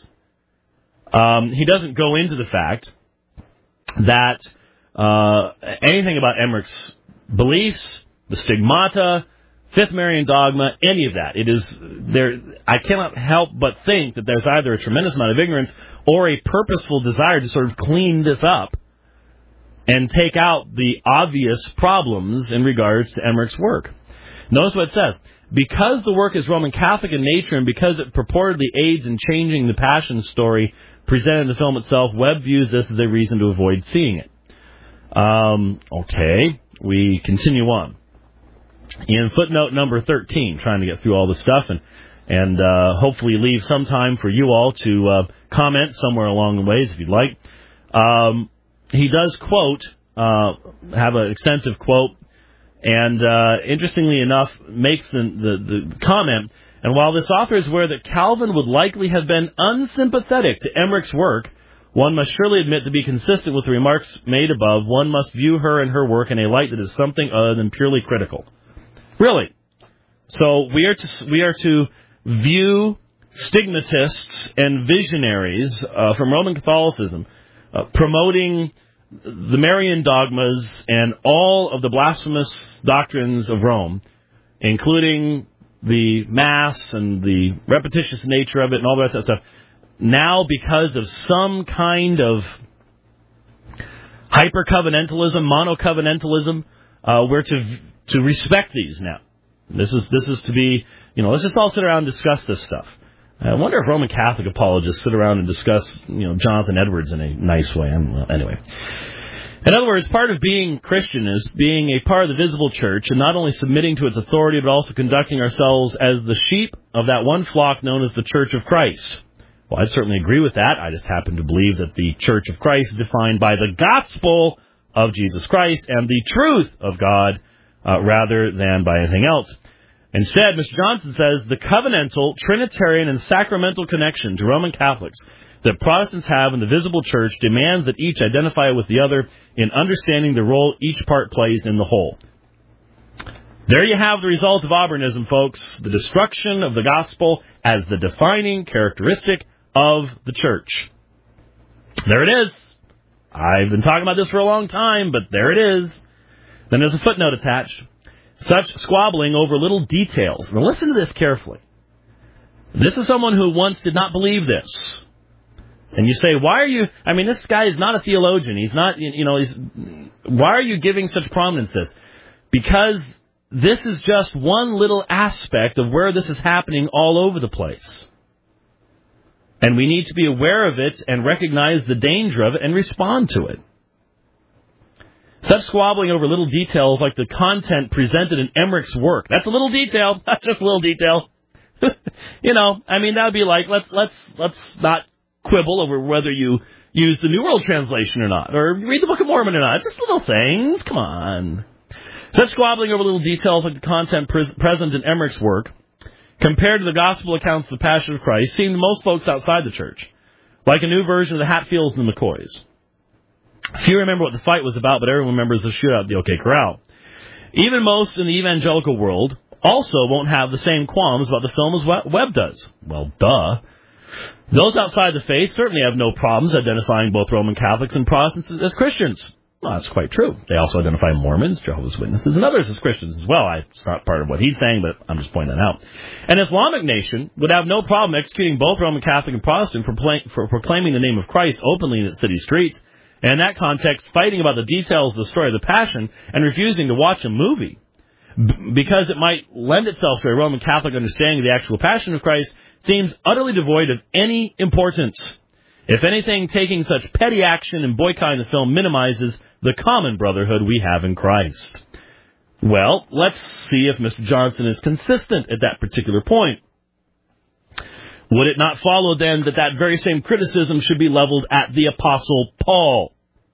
He doesn't go into the fact that anything about Emmerich's beliefs, the stigmata, Fifth Marian dogma, any of that. It is there. I cannot help but think that there's either a tremendous amount of ignorance or a purposeful desire to sort of clean this up and take out the obvious problems in regards to Emmerich's work. Notice what it says. Because the work is Roman Catholic in nature and because it purportedly aids in changing the Passion story presented in the film itself, Webb views this as a reason to avoid seeing it. Okay, we continue on. In footnote number 13, trying to get through all this stuff and hopefully leave some time for you all to comment somewhere along the ways if you'd like. He does quote, have an extensive quote, and interestingly enough, makes the comment, and while this author is aware that Calvin would likely have been unsympathetic to Emmerich's work, one must surely admit to be consistent with the remarks made above, one must view her and her work in a light that is something other than purely critical. Really. So we are to view stigmatists and visionaries from Roman Catholicism promoting the Marian dogmas and all of the blasphemous doctrines of Rome, including the Mass and the repetitious nature of it and all the rest of that stuff. Now, because of some kind of hyper-covenantalism, mono-covenantalism, we're to respect these now. This is to be, let's just all sit around and discuss this stuff. I wonder if Roman Catholic apologists sit around and discuss, Jonathan Edwards in a nice way. Anyway. In other words, part of being Christian is being a part of the visible church and not only submitting to its authority, but also conducting ourselves as the sheep of that one flock known as the Church of Christ. Well, I'd certainly agree with that. I just happen to believe that the Church of Christ is defined by the gospel of Jesus Christ and the truth of God rather than by anything else. Instead, Mr. Johnson says the covenantal, Trinitarian, and sacramental connection to Roman Catholics that Protestants have in the visible church demands that each identify with the other in understanding the role each part plays in the whole. There you have the result of Auburnism, folks. The destruction of the gospel as the defining characteristic of the church. There it is. I've been talking about this for a long time, but there it is. Then there's a footnote attached. Such squabbling over little details. Now listen to this carefully. This is someone who once did not believe this. And you say, why are you... this guy is not a theologian. He's not, why are you giving such prominence to this? Because this is just one little aspect of where this is happening all over the place. And we need to be aware of it and recognize the danger of it and respond to it. Such squabbling over little details like the content presented in Emmerich's work. That's a little detail. That's just a little detail. That would be like, let's not quibble over whether you use the New World Translation or not, or read the Book of Mormon or not. Just little things. Come on. Such squabbling over little details like the content present in Emmerich's work, compared to the gospel accounts of the Passion of Christ, seem to most folks outside the church like a new version of the Hatfields and the McCoys. Few remember what the fight was about, but everyone remembers the shootout at the OK Corral. Even most in the evangelical world also won't have the same qualms about the film as Webb does. Well, duh. Those outside the faith certainly have no problems identifying both Roman Catholics and Protestants as Christians. Well, that's quite true. They also identify Mormons, Jehovah's Witnesses, and others as Christians as well. It's not part of what he's saying, but I'm just pointing that out. An Islamic nation would have no problem executing both Roman Catholic and Protestant for proclaiming the name of Christ openly in its city streets, and in that context, fighting about the details of the story of the Passion and refusing to watch a movie because it might lend itself to a Roman Catholic understanding of the actual Passion of Christ seems utterly devoid of any importance. If anything, taking such petty action and boycotting the film minimizes the common brotherhood we have in Christ. Well, let's see if Mr. Johnson is consistent at that particular point. Would it not follow, then, that very same criticism should be leveled at the Apostle Paul?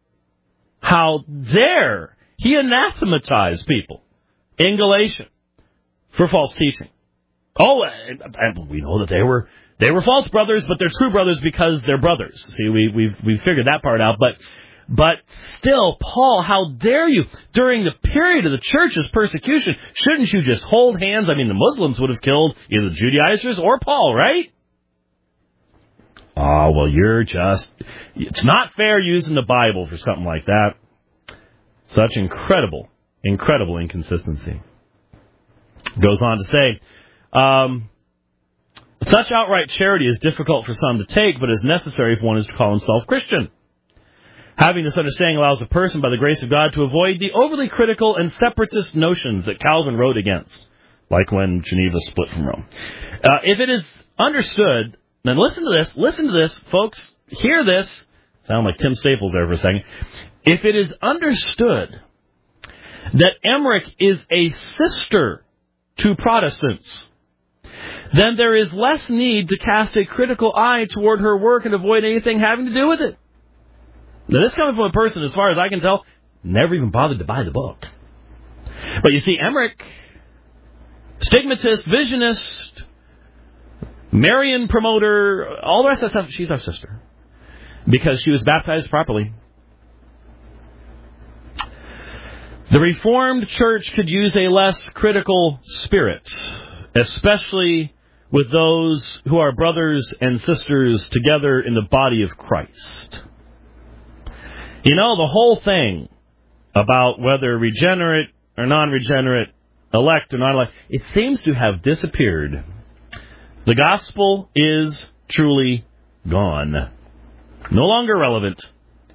How dare he anathematize people in Galatia for false teaching? Oh, and we know that they were false brothers, but they're true brothers because they're brothers. See, we've figured that part out. But still, Paul, how dare you? During the period of the church's persecution, shouldn't you just hold hands? The Muslims would have killed either the Judaizers or Paul, right? Oh, well, it's not fair using the Bible for something like that. Such incredible inconsistency. Goes on to say, such outright charity is difficult for some to take, but is necessary if one is to call himself Christian. Having this understanding allows a person, by the grace of God, to avoid the overly critical and separatist notions that Calvin wrote against, like when Geneva split from Rome. If it is understood, then listen to this, folks, hear this. Sound like Tim Staples there for a second. If it is understood that Emmerich is a sister to Protestants, then there is less need to cast a critical eye toward her work and avoid anything having to do with it. Now, this coming from a person, as far as I can tell, never even bothered to buy the book. But you see, Emmerich, stigmatist, visionist, Marian promoter, all the rest of that stuff, she's our sister. because she was baptized properly. The Reformed Church could use a less critical spirit, especially with those who are brothers and sisters together in the body of Christ. You know, the whole thing about whether regenerate or non-regenerate, elect or non-elect, it seems to have disappeared. The gospel is truly gone. No longer relevant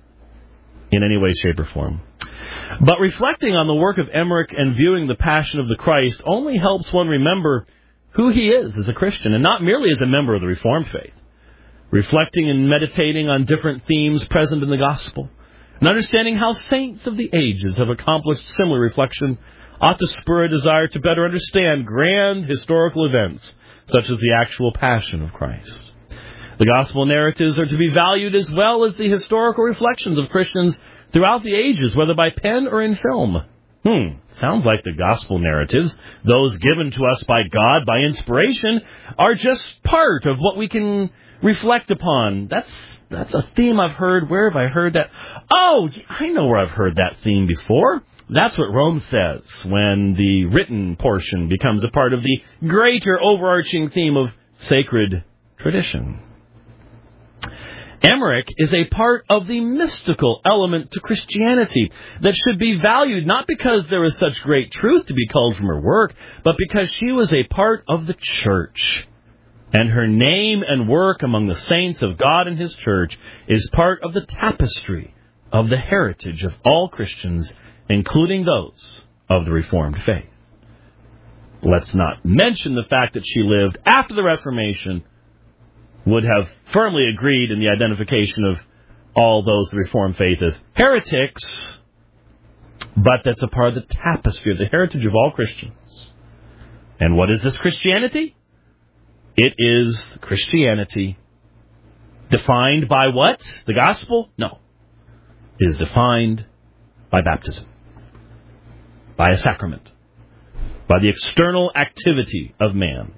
in any way, shape, or form. But reflecting on the work of Emmerich and viewing the Passion of the Christ only helps one remember who he is as a Christian, and not merely as a member of the Reformed faith. Reflecting and meditating on different themes present in the gospel, and understanding how saints of the ages have accomplished similar reflection ought to spur a desire to better understand grand historical events, such as the actual Passion of Christ. The gospel narratives are to be valued as well as the historical reflections of Christians throughout the ages, whether by pen or in film. Sounds like the gospel narratives, those given to us by God by inspiration, are just part of what we can reflect upon. That's a theme I've heard. Where have I heard that? Oh, I know where I've heard that theme before. That's what Rome says when the written portion becomes a part of the greater overarching theme of sacred tradition. Emmerich is a part of the mystical element to Christianity that should be valued not because there is such great truth to be culled from her work, but because she was a part of the church. And her name and work among the saints of God and his church is part of the tapestry of the heritage of all Christians, including those of the Reformed faith. Let's not mention the fact that she lived after the Reformation, would have firmly agreed in the identification of all those the Reformed faith as heretics, but that's a part of the tapestry of the heritage of all Christians. And what is this Christianity? It is Christianity defined by what? The gospel? No. It is defined by baptism, by a sacrament, by the external activity of man.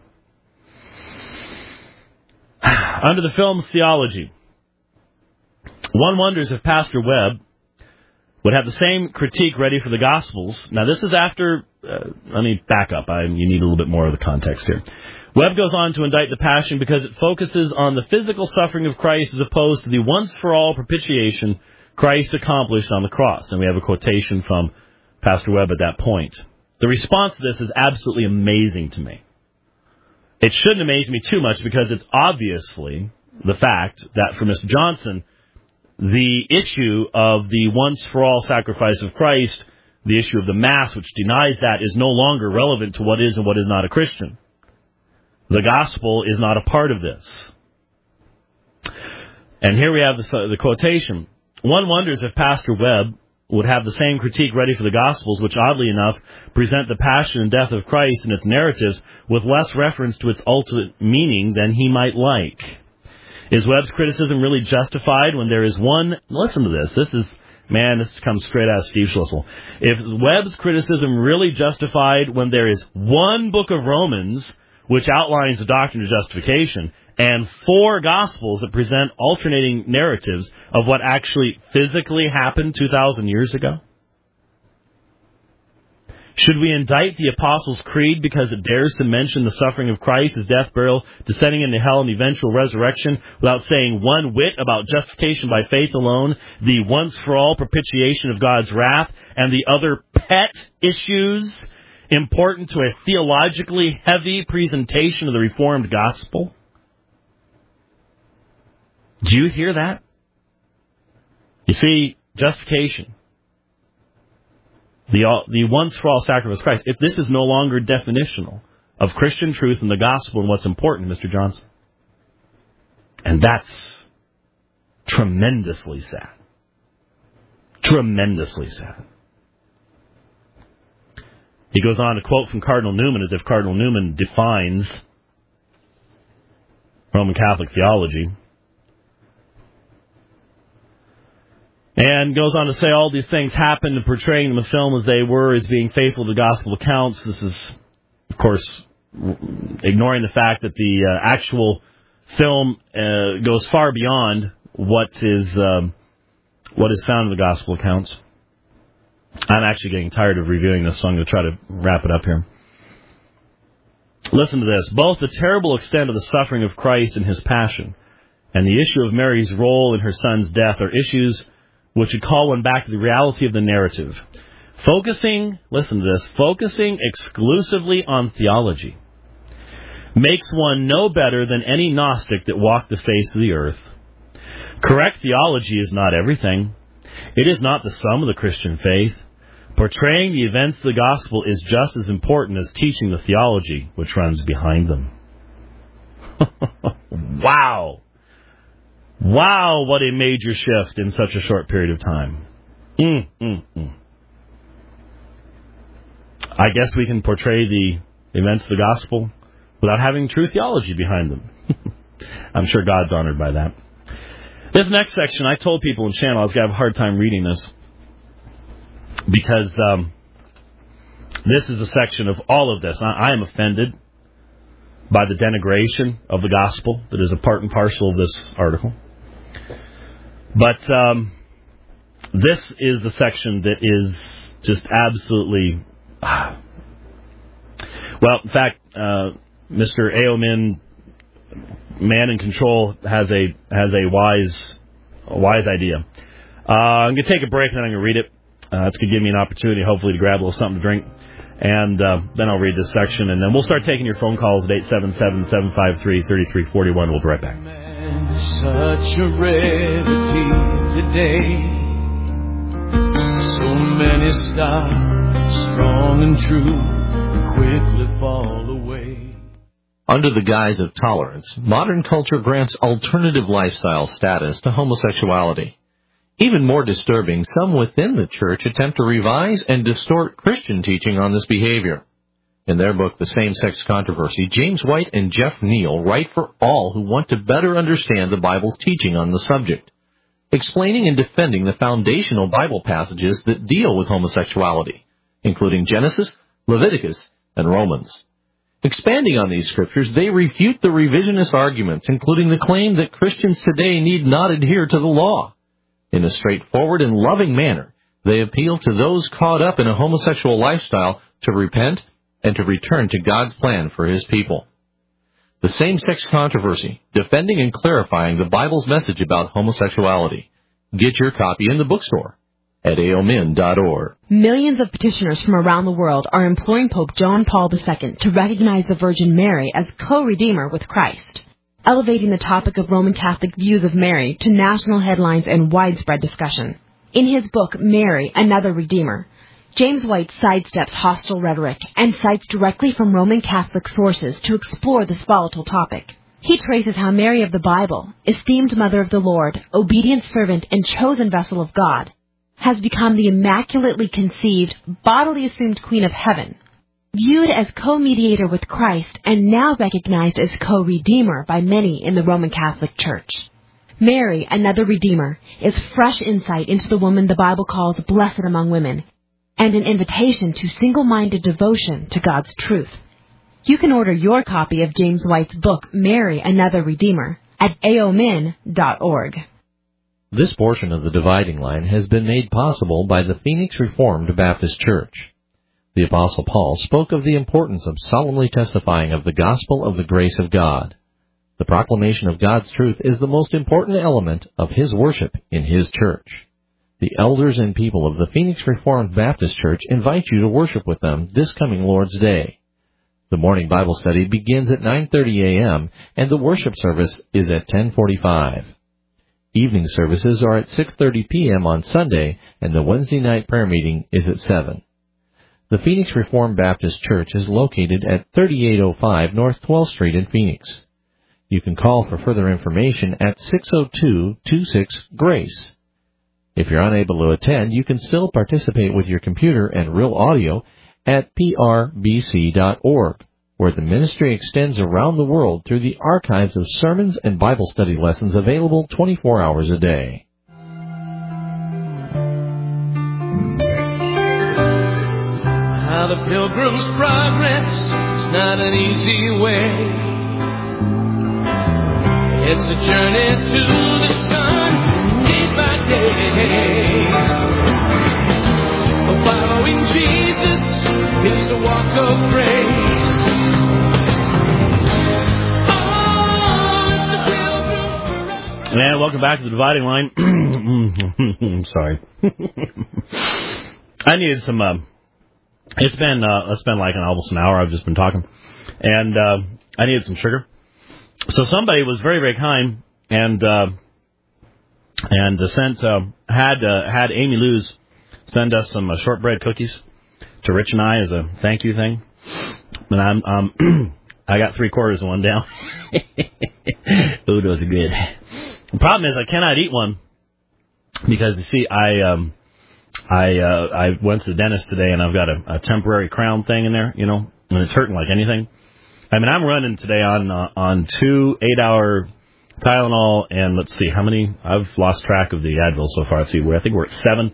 Under the film's theology, one wonders if Pastor Webb would have the same critique ready for the Gospels. Now, this is after... let me back up. You need a little bit more of the context here. Webb goes on to indict the Passion because it focuses on the physical suffering of Christ as opposed to the once-for-all propitiation Christ accomplished on the cross. And we have a quotation from Pastor Webb at that point. The response to this is absolutely amazing to me. It shouldn't amaze me too much because it's obviously the fact that for Mr. Johnson, the issue of the once-for-all sacrifice of Christ, the issue of the Mass, which denies that, is no longer relevant to what is and what is not a Christian. The gospel is not a part of this. And here we have the quotation. One wonders if Pastor Webb would have the same critique ready for the Gospels, which oddly enough present the passion and death of Christ in its narratives with less reference to its ultimate meaning than he might like. Is Webb's criticism really justified when there is one... Listen to this. This comes straight out of Steve Schlissel. Is Webb's criticism really justified when there is one book of Romans which outlines the doctrine of justification and 4 Gospels that present alternating narratives of what actually physically happened 2,000 years ago? Should we indict the Apostles' Creed because it dares to mention the suffering of Christ, his death, burial, descending into hell, and eventual resurrection without saying one whit about justification by faith alone, the once-for-all propitiation of God's wrath, and the other pet issues important to a theologically heavy presentation of the Reformed gospel? Do you hear that? You see, justification, the once-for-all sacrifice of Christ, if this is no longer definitional of Christian truth and the gospel and what's important, Mr. Johnson. And that's tremendously sad. Tremendously sad. He goes on to quote from Cardinal Newman as if Cardinal Newman defines Roman Catholic theology. And goes on to say all these things happened and portraying the film as they were as being faithful to the gospel accounts. This is, of course, ignoring the fact that the actual film goes far beyond what is found in the gospel accounts. I'm actually getting tired of reviewing this, so I'm going to try to wrap it up here. Listen to this. Both the terrible extent of the suffering of Christ and his passion and the issue of Mary's role in her son's death are issues which would call one back to the reality of the narrative. Focusing exclusively on theology makes one no better than any Gnostic that walked the face of the earth. Correct theology is not everything. It is not the sum of the Christian faith. Portraying the events of the gospel is just as important as teaching the theology which runs behind them. Wow! Wow, what a major shift in such a short period of time. I guess we can portray the events of the gospel without having true theology behind them. I'm sure God's honored by that. This next section, I told people in channel I was going to have a hard time reading this because this is a section of all of this. I am offended by the denigration of the gospel that is a part and parcel of this article. But this is the section that is just absolutely... Well, in fact, Mr. Aomin, man in control, has a wise idea. I'm going to take a break and then I'm going to read it. It's going to give me an opportunity, hopefully, to grab a little something to drink. And then I'll read this section, and then we'll start taking your phone calls at 877-753-3341. We'll be right back. Such a rarity today. So many stars, strong and true, quickly fall away. Under the guise of tolerance, modern culture grants alternative lifestyle status to homosexuality. Even more disturbing, some within the church attempt to revise and distort Christian teaching on this behavior. In their book, The Same-Sex Controversy, James White and Jeff Neal write for all who want to better understand the Bible's teaching on the subject, explaining and defending the foundational Bible passages that deal with homosexuality, including Genesis, Leviticus, and Romans. Expanding on these scriptures, they refute the revisionist arguments, including the claim that Christians today need not adhere to the law. In a straightforward and loving manner, they appeal to those caught up in a homosexual lifestyle to repent and to return to God's plan for his people. The Same-Sex Controversy, defending and clarifying the Bible's message about homosexuality. Get your copy in the bookstore at aomin.org. Millions of petitioners from around the world are imploring Pope John Paul II to recognize the Virgin Mary as co-redeemer with Christ, elevating the topic of Roman Catholic views of Mary to national headlines and widespread discussion. In his book, Mary, Another Redeemer, James White sidesteps hostile rhetoric and cites directly from Roman Catholic sources to explore this volatile topic. He traces how Mary of the Bible, esteemed Mother of the Lord, obedient servant, and chosen vessel of God, has become the immaculately conceived, bodily assumed Queen of Heaven, viewed as co-mediator with Christ and now recognized as co-redeemer by many in the Roman Catholic Church. Mary, Another Redeemer, is fresh insight into the woman the Bible calls blessed among women, and an invitation to single-minded devotion to God's truth. You can order your copy of James White's book, Mary, Another Redeemer, at aomin.org. This portion of the Dividing Line has been made possible by the Phoenix Reformed Baptist Church. The Apostle Paul spoke of the importance of solemnly testifying of the gospel of the grace of God. The proclamation of God's truth is the most important element of his worship in his church. The elders and people of the Phoenix Reformed Baptist Church invite you to worship with them this coming Lord's Day. The morning Bible study begins at 9:30 a.m. and the worship service is at 10:45. Evening services are at 6:30 p.m. on Sunday, and the Wednesday night prayer meeting is at 7. The Phoenix Reformed Baptist Church is located at 3805 North 12th Street in Phoenix. You can call for further information at 602-26-GRACE. If you're unable to attend, you can still participate with your computer and real audio at prbc.org, where the ministry extends around the world through the archives of sermons and Bible study lessons available 24 hours a day. How the Pilgrim's Progress is not an easy way. It's a journey to the sun, day by day. Following Jesus is the walk of grace. And welcome back to the Dividing Line. Sorry. I needed some, it's been like almost an hour I've just been talking. And, I needed some sugar. So somebody was very, very kind and had Amy Lou's send us some shortbread cookies to Rich and I as a thank you thing. And I got 3/4 of one down. Ooh, those are good. The problem is I cannot eat one because you see I went to the dentist today and I've got a temporary crown thing in there, and it's hurting like anything. I mean, I'm running today on 2 8-hour Tylenol and let's see how many. I've lost track of the Advil so far. Let's see, I think we're at 7.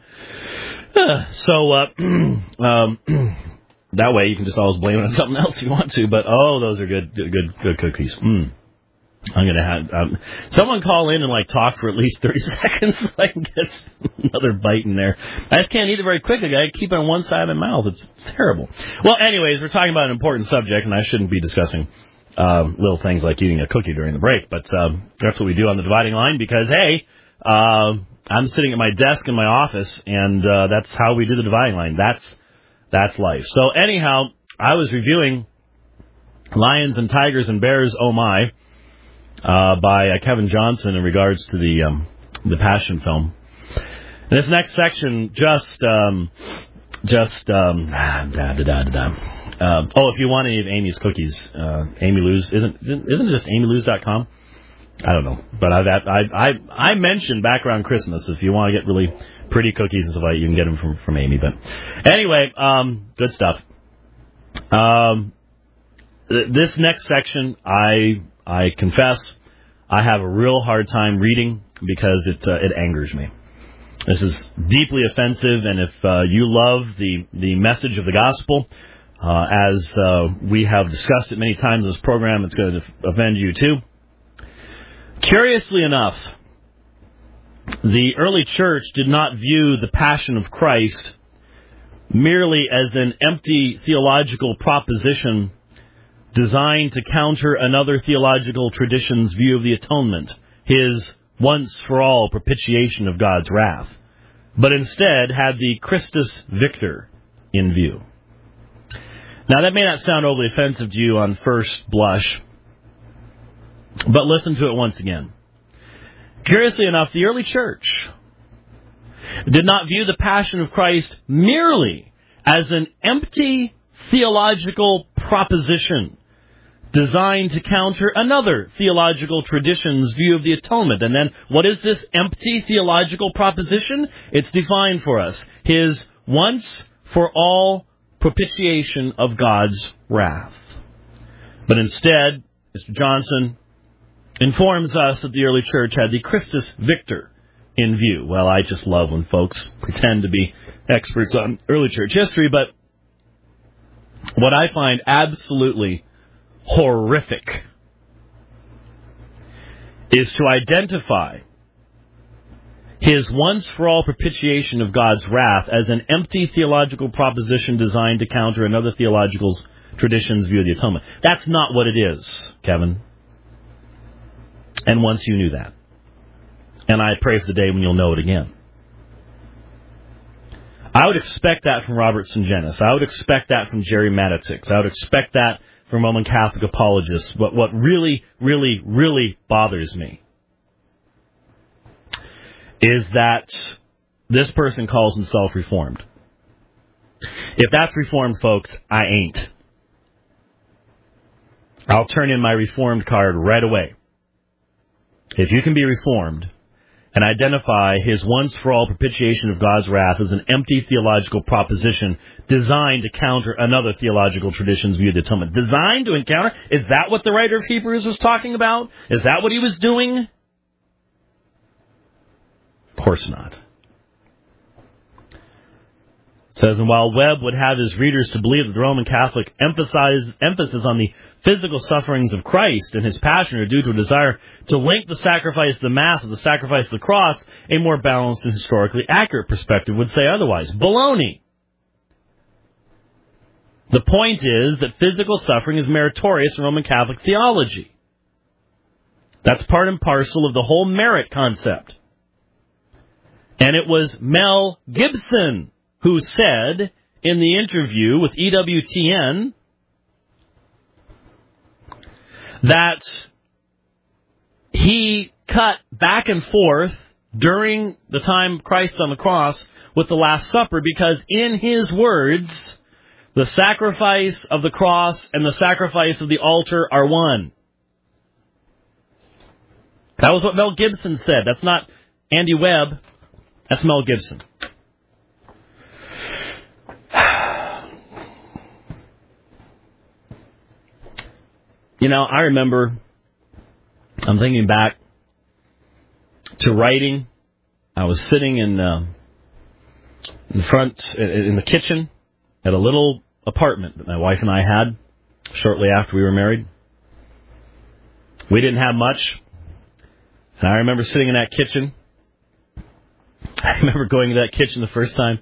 That way you can just always blame it on something else if you want to. But those are good cookies. I'm gonna have someone call in and talk for at least 30 seconds so I can get another bite in there. I just can't eat it very quickly. I keep it on one side of my mouth. It's terrible. Well, anyways, we're talking about an important subject, and I shouldn't be discussing little things like eating a cookie during the break. But that's what we do on the Dividing Line because hey. I'm sitting at my desk in my office, and that's how we do the Dividing Line. That's life. So anyhow, I was reviewing Lions and Tigers and Bears, Oh My, by Kevin Johnson in regards to the Passion film. And this next section if you want any of Amy's cookies, Amy Lou's isn't it just amylou's.com? I don't know, but I mentioned back around Christmas if you want to get really pretty cookies and stuff like that, you can get them from Amy. But anyway, good stuff. This next section, I confess, I have a real hard time reading because it angers me. This is deeply offensive, and if you love the message of the gospel, as we have discussed it many times in this program, it's going to offend you too. Curiously enough, the early church did not view the Passion of Christ merely as an empty theological proposition designed to counter another theological tradition's view of the atonement, his once-for-all propitiation of God's wrath, but instead had the Christus Victor in view. Now, that may not sound overly offensive to you on first blush, but listen to it once again. Curiously enough, the early church did not view the Passion of Christ merely as an empty theological proposition designed to counter another theological tradition's view of the atonement. And then, what is this empty theological proposition? It's defined for us. His once-for-all propitiation of God's wrath. But instead, Mr. Johnson informs us that the early church had the Christus Victor in view. Well, I just love when folks pretend to be experts on early church history, but what I find absolutely horrific is to identify his once-for-all propitiation of God's wrath as an empty theological proposition designed to counter another theological tradition's view of the atonement. That's not what it is, Kevin. And once you knew that. And I pray for the day when you'll know it again. I would expect that from Robert Sungenis. I would expect that from Jerry Matitix. I would expect that from Roman Catholic apologists. But what really, really, really bothers me is that this person calls himself Reformed. If that's Reformed, folks, I ain't. I'll turn in my Reformed card right away. If you can be Reformed and identify his once-for-all propitiation of God's wrath as an empty theological proposition designed to counter another theological tradition's view of the atonement. Designed to encounter? Is that what the writer of Hebrews was talking about? Is that what he was doing? Of course not. It says, and while Webb would have his readers to believe that the Roman Catholic emphasis on the physical sufferings of Christ and his passion are due to a desire to link the sacrifice of the Mass with the sacrifice of the cross, a more balanced and historically accurate perspective would say otherwise. Baloney. The point is that physical suffering is meritorious in Roman Catholic theology. That's part and parcel of the whole merit concept. And it was Mel Gibson who said in the interview with EWTN that he cut back and forth during the time of Christ on the cross with the Last Supper because, in his words, the sacrifice of the cross and the sacrifice of the altar are one. That was what Mel Gibson said. That's not Andy Webb. That's Mel Gibson. You know, I remember, I'm thinking back to writing. I was sitting in the kitchen at a little apartment that my wife and I had shortly after we were married. We didn't have much. And I remember sitting in that kitchen. I remember going to that kitchen the first time.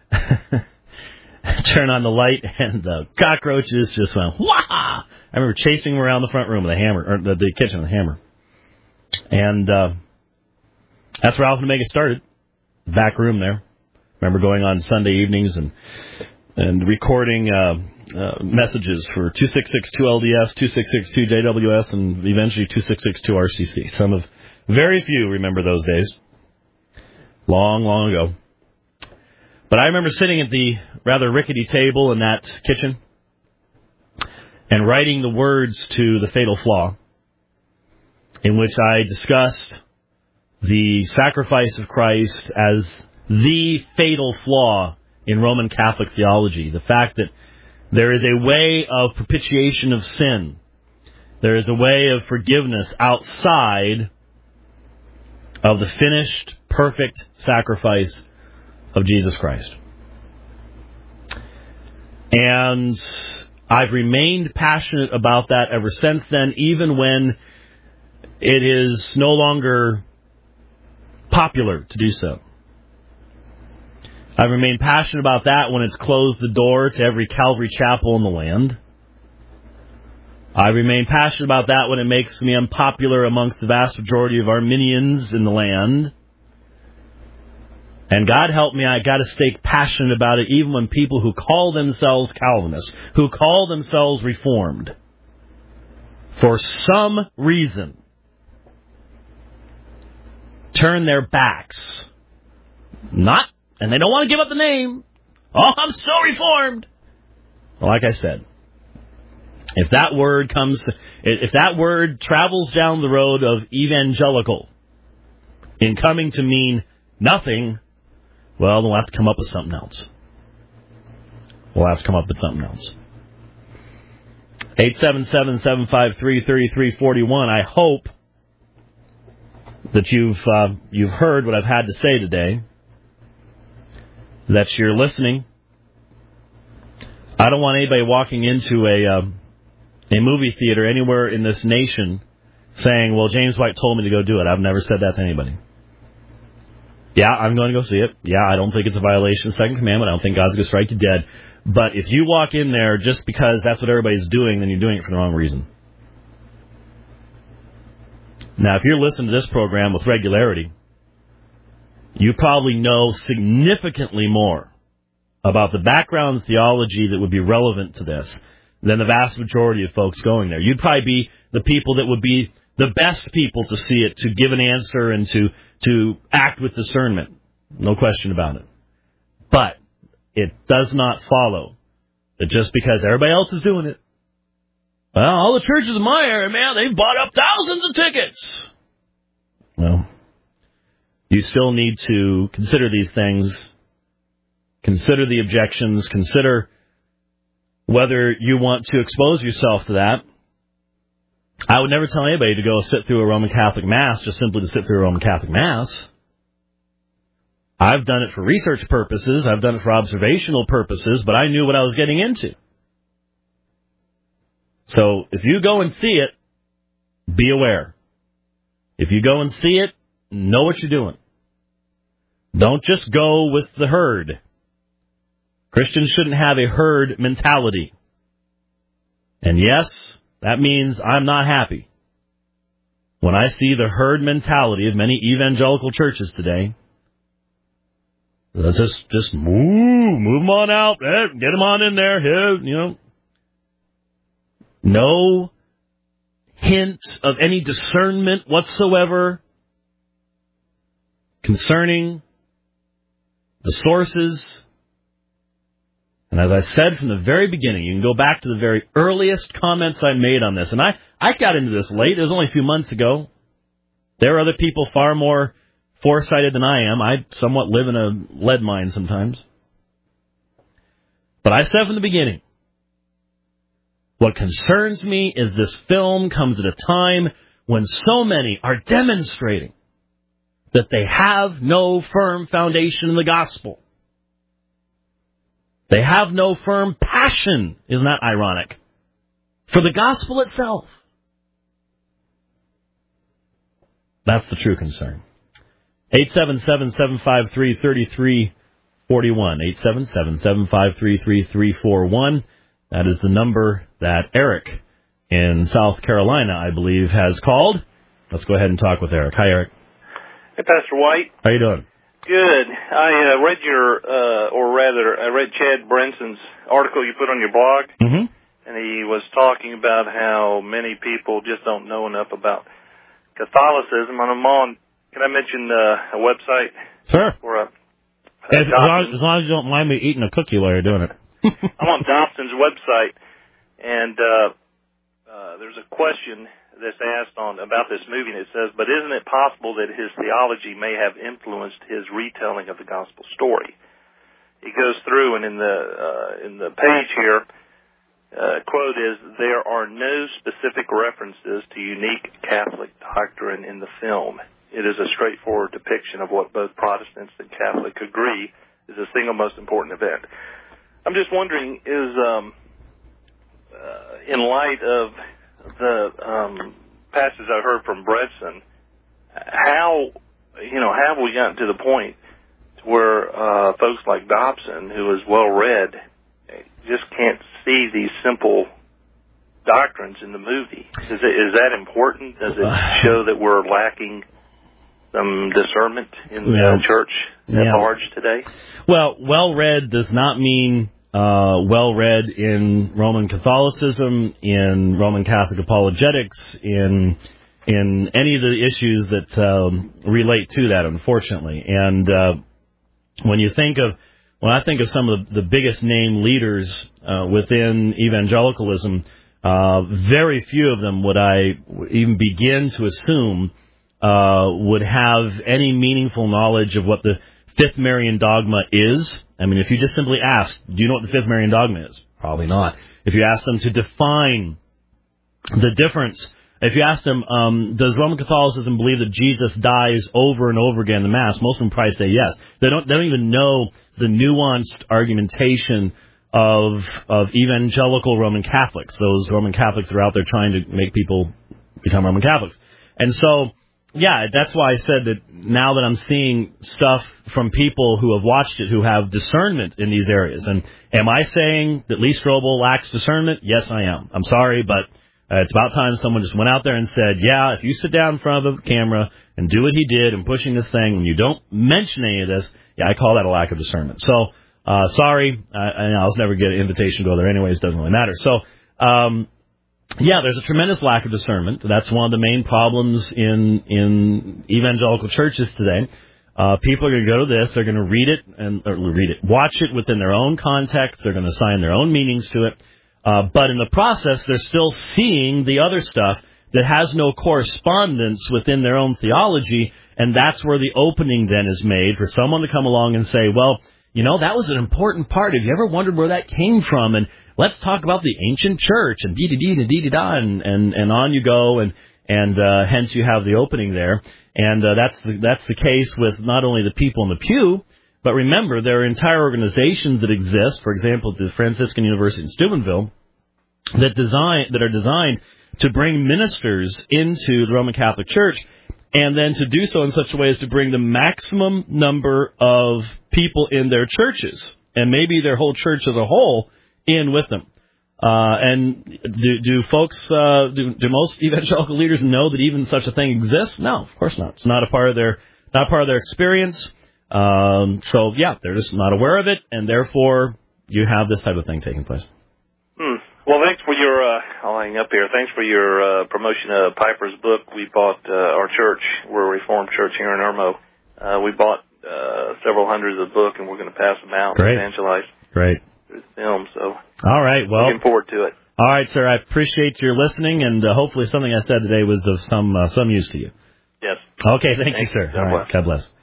Turn on the light, and the cockroaches just went, wah! I remember chasing them around the front room with a hammer, or the kitchen with a hammer. And that's where Alpha and Omega started, back room there. Remember going on Sunday evenings and recording messages for 2662LDS, 2662JWS, and eventually 2662RCC. Some of very few remember those days. Long, long ago. But I remember sitting at the rather rickety table in that kitchen and writing the words to The Fatal Flaw, in which I discussed the sacrifice of Christ as the fatal flaw in Roman Catholic theology. The fact that there is a way of propitiation of sin. There is a way of forgiveness outside of the finished, perfect sacrifice of Jesus Christ. And I've remained passionate about that ever since then, even when it is no longer popular to do so. I've remained passionate about that when it's closed the door to every Calvary chapel in the land. I remain passionate about that when it makes me unpopular amongst the vast majority of Arminians in the land. And God help me, I got to stay passionate about it even when people who call themselves Calvinists, who call themselves Reformed, for some reason, turn their backs. And they don't want to give up the name. Oh, I'm so Reformed. Well, like I said, if that word travels down the road of evangelical in coming to mean nothing, well, we'll have to come up with something else. 877-753-3341. I hope that you've heard what I've had to say today, that you're listening. I don't want anybody walking into a movie theater anywhere in this nation saying, well, James White told me to go do it. I've never said that to anybody. Yeah, I'm going to go see it. Yeah, I don't think it's a violation of the Second Commandment. I don't think God's going to strike you dead. But if you walk in there just because that's what everybody's doing, then you're doing it for the wrong reason. Now, if you're listening to this program with regularity, you probably know significantly more about the background theology that would be relevant to this than the vast majority of folks going there. You'd probably be the people that would be the best people to see it, to give an answer, and to act with discernment. No question about it. But it does not follow that just because everybody else is doing it, well, all the churches in my area, man, they've bought up thousands of tickets. Well, you still need to consider these things, consider the objections, consider whether you want to expose yourself to that. I would never tell anybody to go sit through a Roman Catholic Mass just simply to sit through a Roman Catholic Mass. I've done it for research purposes. I've done it for observational purposes, but I knew what I was getting into. So if you go and see it, be aware. If you go and see it, know what you're doing. Don't just go with the herd. Christians shouldn't have a herd mentality. And yes, that means I'm not happy when I see the herd mentality of many evangelical churches today. Let's just move them on out, get them on in there, No hint of any discernment whatsoever concerning the sources. And as I said from the very beginning, you can go back to the very earliest comments I made on this. And I got into this late. It was only a few months ago. There are other people far more foresighted than I am. I somewhat live in a lead mine sometimes. But I said from the beginning, what concerns me is this film comes at a time when so many are demonstrating that they have no firm foundation in the gospel. They have no firm passion, isn't that ironic, for the gospel itself. That's the true concern. 877-753-3341. 877-753-3341. That is the number that Eric in South Carolina, I believe, has called. Let's go ahead and talk with Eric. Hi, Eric. Hey, Pastor White. How you doing? Good. I read Chad Brenson's article you put on your blog, and he was talking about how many people just don't know enough about Catholicism. And I'm on, can I mention a website? Sure. As long as you don't mind me eating a cookie while you're doing it. I'm on Dobson's website, and there's a question that's asked about this movie, and it says, but isn't it possible that his theology may have influenced his retelling of the gospel story? He goes through, and in the page here, quote is, there are no specific references to unique Catholic doctrine in the film. It is a straightforward depiction of what both Protestants and Catholic agree is the single most important event. I'm just wondering, in light of the passage I heard from Bredson, how have we gotten to the point where folks like Dobson, who is well read, just can't see these simple doctrines in the movie? Is that important? Does it show that we're lacking some discernment in the church at large today? Well read does not mean well read in Roman Catholicism, in Roman Catholic apologetics, in any of the issues that relate to that, unfortunately. And when I think of some of the biggest name leaders within evangelicalism, very few of them would I even begin to assume would have any meaningful knowledge of what the Fifth Marian dogma is. I mean, if you just simply ask, do you know what the Fifth Marian dogma is? Probably not. If you ask them to define the difference, if you ask them, does Roman Catholicism believe that Jesus dies over and over again in the Mass? Most of them probably say yes. They don't even know the nuanced argumentation of evangelical Roman Catholics. Those Roman Catholics are out there trying to make people become Roman Catholics. And so, yeah, that's why I said that now that I'm seeing stuff from people who have watched it, who have discernment in these areas. And am I saying that Lee Strobel lacks discernment? Yes, I am. I'm sorry, but it's about time someone just went out there and said, yeah, if you sit down in front of a camera and do what he did and pushing this thing, when you don't mention any of this, yeah, I call that a lack of discernment. So, sorry, I'll never get an invitation to go there anyways, doesn't really matter. So, yeah, there's a tremendous lack of discernment. That's one of the main problems in evangelical churches today. People are going to go to this, they're going to watch it within their own context, they're going to assign their own meanings to it, but in the process, they're still seeing the other stuff that has no correspondence within their own theology, and that's where the opening then is made for someone to come along and say, well, that was an important part. Have you ever wondered where that came from? And let's talk about the ancient church and dee-dee-dee-dee-dee-da, and on you go, and hence you have the opening there. And that's the case with not only the people in the pew, but remember, there are entire organizations that exist. For example, the Franciscan University in Steubenville that are designed to bring ministers into the Roman Catholic Church, and then to do so in such a way as to bring the maximum number of people in their churches, and maybe their whole church as a whole, in with them. And do folks, do most evangelical leaders know that even such a thing exists? No, of course not. It's not a part of their experience. So yeah, they're just not aware of it, and therefore you have this type of thing taking place. Well, thanks for your, I'll hang up here. Thanks for your promotion of Piper's book. We bought, our church, we're a Reformed church here in Irmo. We bought several hundreds of the book, and we're going to pass them out and evangelize. Great. Through the film, so. All right, well. Looking forward to it. All right, sir, I appreciate your listening, and hopefully something I said today was of some use to you. Yes. Okay, thank you, sir. God bless. God bless.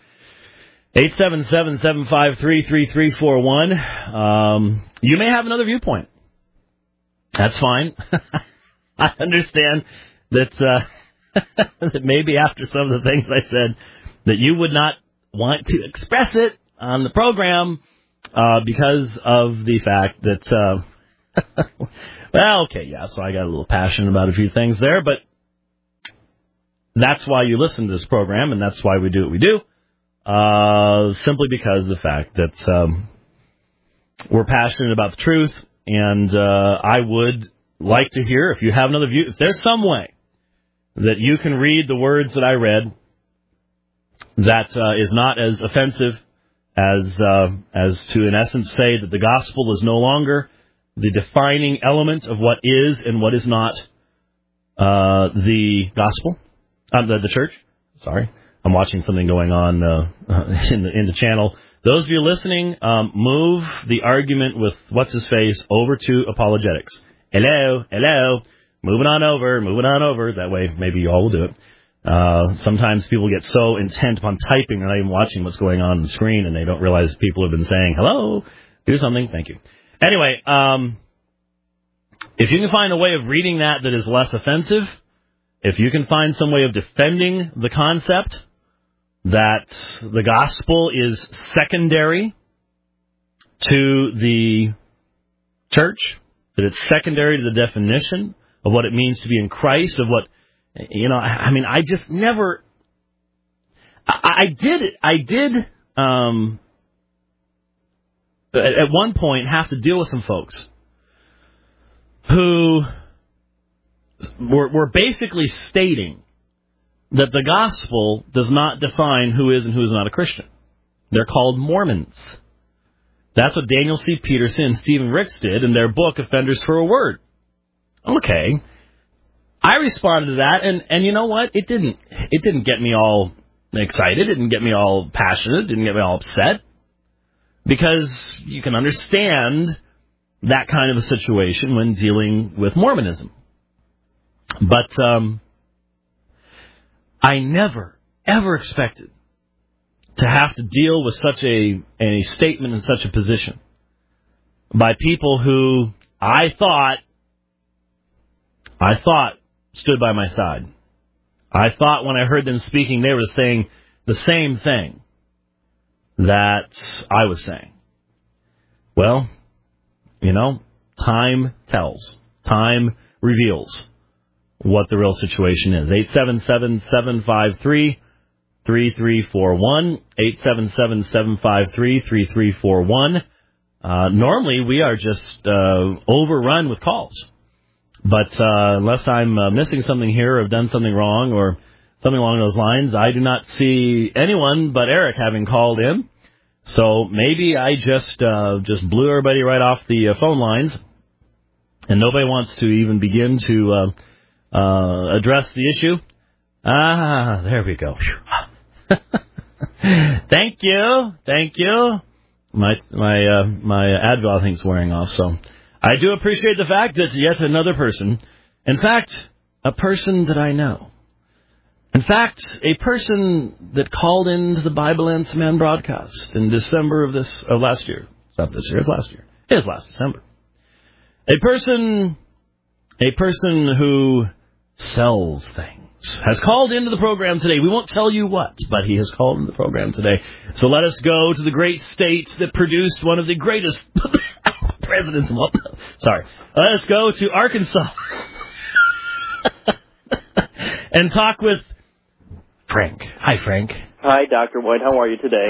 877-753-3341. You may have another viewpoint. That's fine. I understand that that maybe after some of the things I said that you would not want to express it on the program because of the fact that, well, okay, yeah, so I got a little passionate about a few things there, but that's why you listen to this program, and that's why we do what we do, simply because of the fact that we're passionate about the truth. And I would like to hear, if you have another view, if there's some way that you can read the words that I read that is not as offensive as to, in essence, say that the gospel is no longer the defining element of what is and what is not the gospel, the church. Sorry, I'm watching something going on in the channel. Those of you listening, move the argument with what's-his-face over to apologetics. Hello. Moving on over. That way, maybe you all will do it. Sometimes people get so intent upon typing, they're not even watching what's going on the screen, and they don't realize people have been saying, hello, do something, thank you. Anyway, if you can find a way of reading that is less offensive, if you can find some way of defending the concept that the gospel is secondary to the church, that it's secondary to the definition of what it means to be in Christ, of what, I mean, I just never, I did at one point have to deal with some folks who were basically stating that the gospel does not define who is and who is not a Christian. They're called Mormons. That's what Daniel C. Peterson and Stephen Ricks did in their book, Offenders for a Word. Okay. I responded to that, and you know what? It didn't get me all excited. It didn't get me all passionate. It didn't get me all upset. Because you can understand that kind of a situation when dealing with Mormonism. But I never, ever expected to have to deal with such a statement in such a position by people who I thought stood by my side. I thought when I heard them speaking, they were saying the same thing that I was saying. Well, time tells. Time reveals what the real situation is. 877-753-3341. 877-753-3341. Normally, we are just overrun with calls. But unless I'm missing something here or have done something wrong or something along those lines, I do not see anyone but Eric having called in. So maybe I just blew everybody right off the phone lines, and nobody wants to even begin to address the issue. There we go. Thank you. My Advil, I think, is wearing off, so I do appreciate the fact that yet another person, in fact, a person that I know, in fact, a person that called into the Bible Answer Man broadcast in December of last year. It's not this year, it's last year. It is last December. A person who sells things has called into the program today. We won't tell you what, but he has called into the program today. So let us go to the great state that produced one of the greatest residents of Walton. Sorry. Let's go to Arkansas and talk with Frank. Hi, Frank. Hi, Dr. White. How are you today?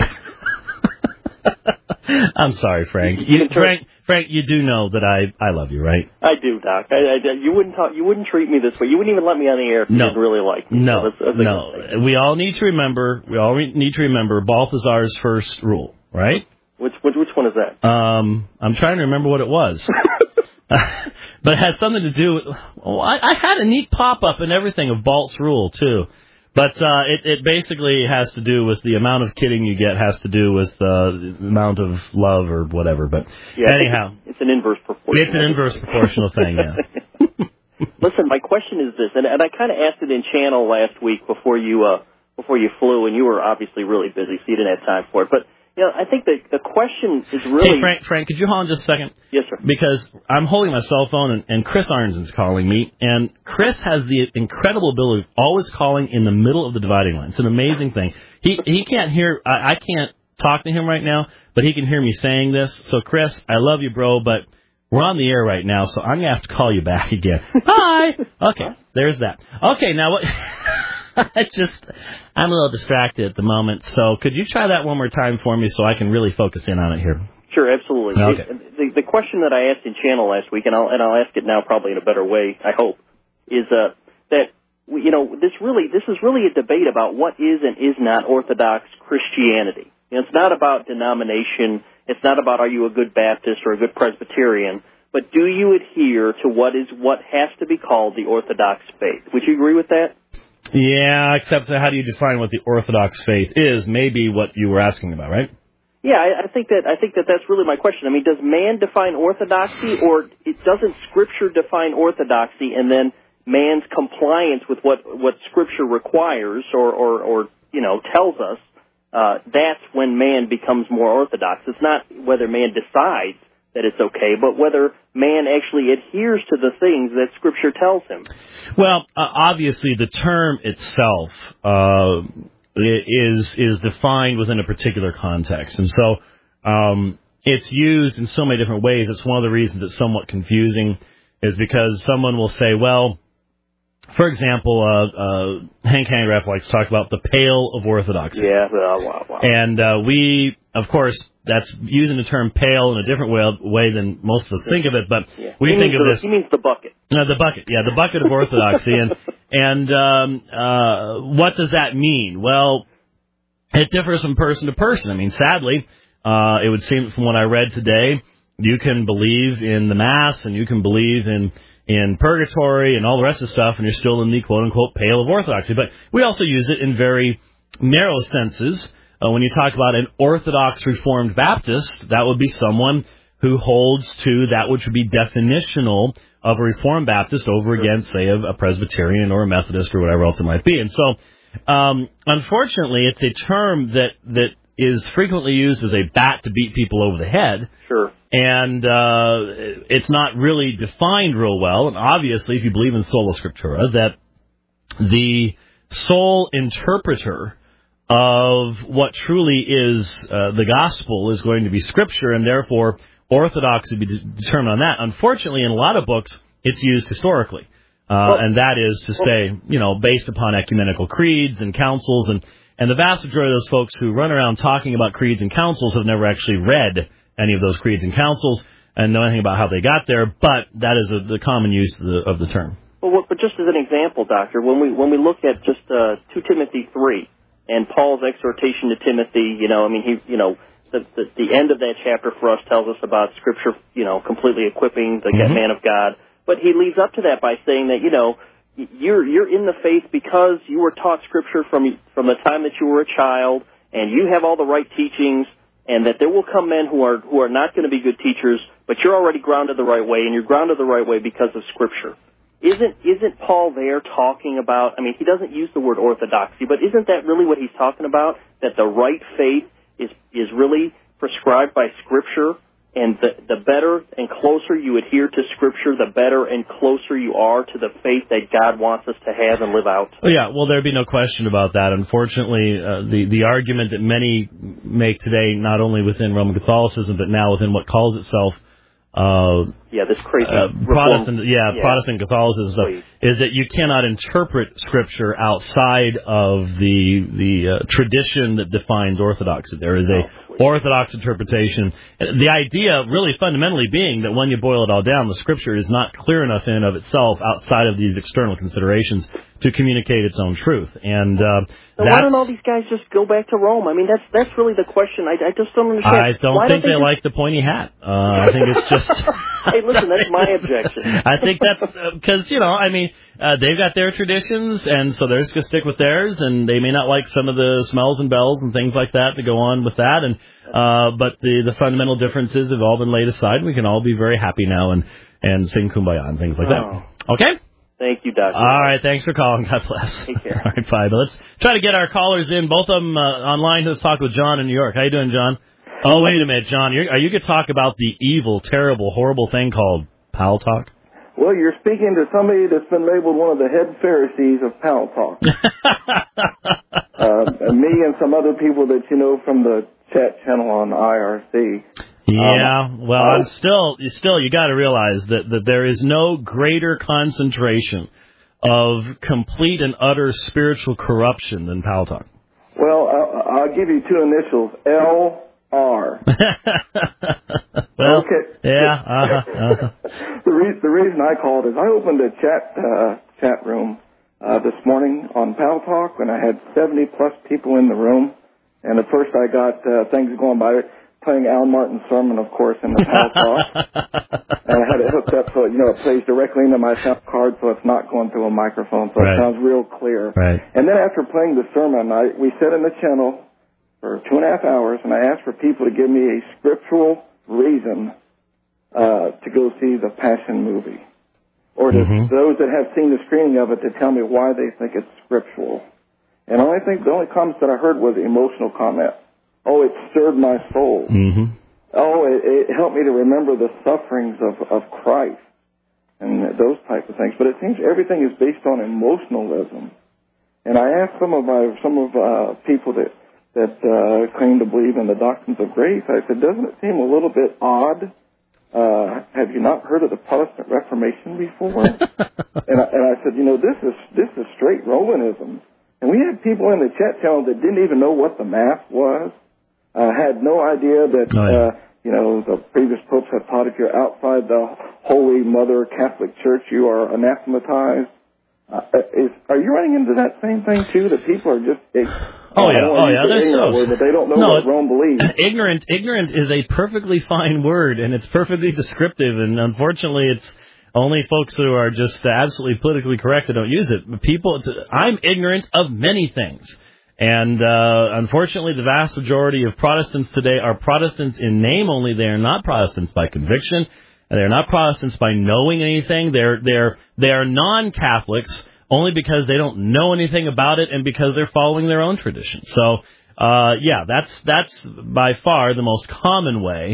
I'm sorry, Frank. Frank, you do know that I love you, right? I do, Doc. You wouldn't treat me this way. You wouldn't even let me on the air if you didn't really like me. No, no. We all need to remember Balthazar's first rule, right? Which one is that? I'm trying to remember what it was. But it has something to do with... I had a neat pop-up and everything of Balt's rule, too. But it basically has to do with the amount of kidding you get has to do with the amount of love or whatever. But anyhow... It's an inverse proportional. It's an inverse proportional thing, yeah. Listen, my question is this, and I kind of asked it in channel last week before you flew, and you were obviously really busy, so you didn't have time for it. But I think the question is really... Hey, Frank, could you hold on just a second? Yes, sir. Because I'm holding my cell phone, and Chris Arnson's calling me, and Chris has the incredible ability of always calling in the middle of the dividing line. It's an amazing thing. He can't hear... I can't talk to him right now, but he can hear me saying this. So, Chris, I love you, bro, but we're on the air right now, so I'm going to have to call you back again. Hi! Okay, there's that. Okay, now what... I'm a little distracted at the moment, so could you try that one more time for me so I can really focus in on it here? Sure, absolutely. Okay. The question that I asked in channel last week, and I'll ask it now probably in a better way, I hope, is that this is really a debate about what is and is not Orthodox Christianity. It's not about denomination. It's not about are you a good Baptist or a good Presbyterian, but do you adhere to what has to be called the Orthodox faith? Would you agree with that? Yeah, except how do you define what the Orthodox faith is? Maybe what you were asking about, right? Yeah, I think that's really my question. I mean, does man define orthodoxy, or doesn't Scripture define orthodoxy, and then man's compliance with what Scripture requires or tells us, that's when man becomes more orthodox. It's not whether man decides that it's okay, but whether man actually adheres to the things that Scripture tells him. Well, obviously the term itself is defined within a particular context, and so it's used in so many different ways. It's one of the reasons it's somewhat confusing, is because someone will say, well, for example, Hank Hangraff likes to talk about the pale of orthodoxy. Yeah, wow. And we, of course, that's using the term pale in a different way than most of us think of it, but we think of this... He means the bucket. No, the bucket, the bucket of orthodoxy. And what does that mean? Well, it differs from person to person. I mean, sadly, it would seem from what I read today, you can believe in the Mass and you can believe in purgatory and all the rest of the stuff, and you're still in the quote-unquote pale of orthodoxy. But we also use it in very narrow senses. When you talk about an Orthodox Reformed Baptist, that would be someone who holds to that which would be definitional of a Reformed Baptist over against, say, a Presbyterian or a Methodist or whatever else it might be. And so, unfortunately, it's a term that is frequently used as a bat to beat people over the head. Sure. And it's not really defined real well. And obviously, if you believe in sola scriptura, that the sole interpreter of what truly is the gospel is going to be Scripture, and therefore orthodoxy would be determined on that. Unfortunately, in a lot of books, it's used historically. And that is to say, based upon ecumenical creeds and councils. And the vast majority of those folks who run around talking about creeds and councils have never actually read any of those creeds and councils and know anything about how they got there, but that is the common use of the term. Well, but just as an example, Doctor, when we look at just 2 Timothy 3 and Paul's exhortation to Timothy, the end of that chapter for us tells us about Scripture, completely equipping the man of God. But he leads up to that by saying that, you're in the faith because you were taught Scripture from the time that you were a child, and you have all the right teachings, and that there will come men who are not going to be good teachers, but you're already grounded the right way, and you're grounded the right way because of Scripture. Isn't Paul there talking about, he doesn't use the word orthodoxy, but isn't that really what he's talking about? That the right faith is really prescribed by Scripture, and the better and closer you adhere to Scripture, the better and closer you are to the faith that God wants us to have and live out? Oh, yeah, well, there'd be no question about that. Unfortunately, the argument that many make today, not only within Roman Catholicism, but now within what calls itself this crazy Protestant Catholicism stuff, is that you cannot interpret Scripture outside of the tradition that defines Orthodoxy. There is a Orthodox interpretation. The idea, really fundamentally, being that when you boil it all down, the Scripture is not clear enough in and of itself outside of these external considerations to communicate its own truth. And why don't all these guys just go back to Rome? I mean, that's really the question. I just don't understand. I don't think they like the pointy hat. I think it's just... Hey, listen, that's my objection. I think that's because, they've got their traditions, and so they're just going to stick with theirs, and they may not like some of the smells and bells and things like that to go on with that. And but the fundamental differences have all been laid aside. We can all be very happy now and sing Kumbaya and things like that. Okay? Thank you, Doctor. All right, thanks for calling. God bless. Take care. All right, bye. But let's try to get our callers in, both of them online. Let's talk with John in New York. How you doing, John? Oh, wait a minute, John. Are you going to talk about the evil, terrible, horrible thing called Pal Talk? Well, you're speaking to somebody that's been labeled one of the head Pharisees of Pal Talk. Me and some other people that you know from the chat channel on IRC. Yeah, I'm still, you got to realize that there is no greater concentration of complete and utter spiritual corruption than Pal Talk. Well, I'll give you two initials, LR. Well, okay. Yeah. The reason I called is I opened a chat room this morning on Pal Talk, and I had 70-plus people in the room. And at first I got things going by playing Al Martin's sermon, of course, in the Pal Talk. And I had it hooked up so, it plays directly into my sound card so it's not going through a microphone, so it sounds real clear. Right. And then after playing the sermon, we sat in the channel for 2.5 hours, and I asked for people to give me a scriptural reason to go see the Passion movie. Or to those that have seen the screening of it to tell me why they think it's scriptural. And the only comments that I heard was the emotional comment. Oh, it stirred my soul. Mm-hmm. Oh, it helped me to remember the sufferings of Christ and those type of things. But it seems everything is based on emotionalism. And I asked some of people that claim to believe in the doctrines of grace. I said, doesn't it seem a little bit odd? Have you not heard of the Protestant Reformation before? and I said, this is straight Romanism. And we had people in the chat channel that didn't even know what the Mass was, had no idea that, the previous popes have taught if you're outside the Holy Mother Catholic Church, you are anathematized. Are you running into that same thing, too, that people are just... There's those. But they don't know what Rome believes. Ignorant is a perfectly fine word, and it's perfectly descriptive, and unfortunately it's only folks who are just absolutely politically correct that don't use it. I'm ignorant of many things. And unfortunately, the vast majority of Protestants today are Protestants in name only. They are not Protestants by conviction. And they're not Protestants by knowing anything. They are non-Catholics only because they don't know anything about it and because they're following their own tradition. So, that's by far the most common way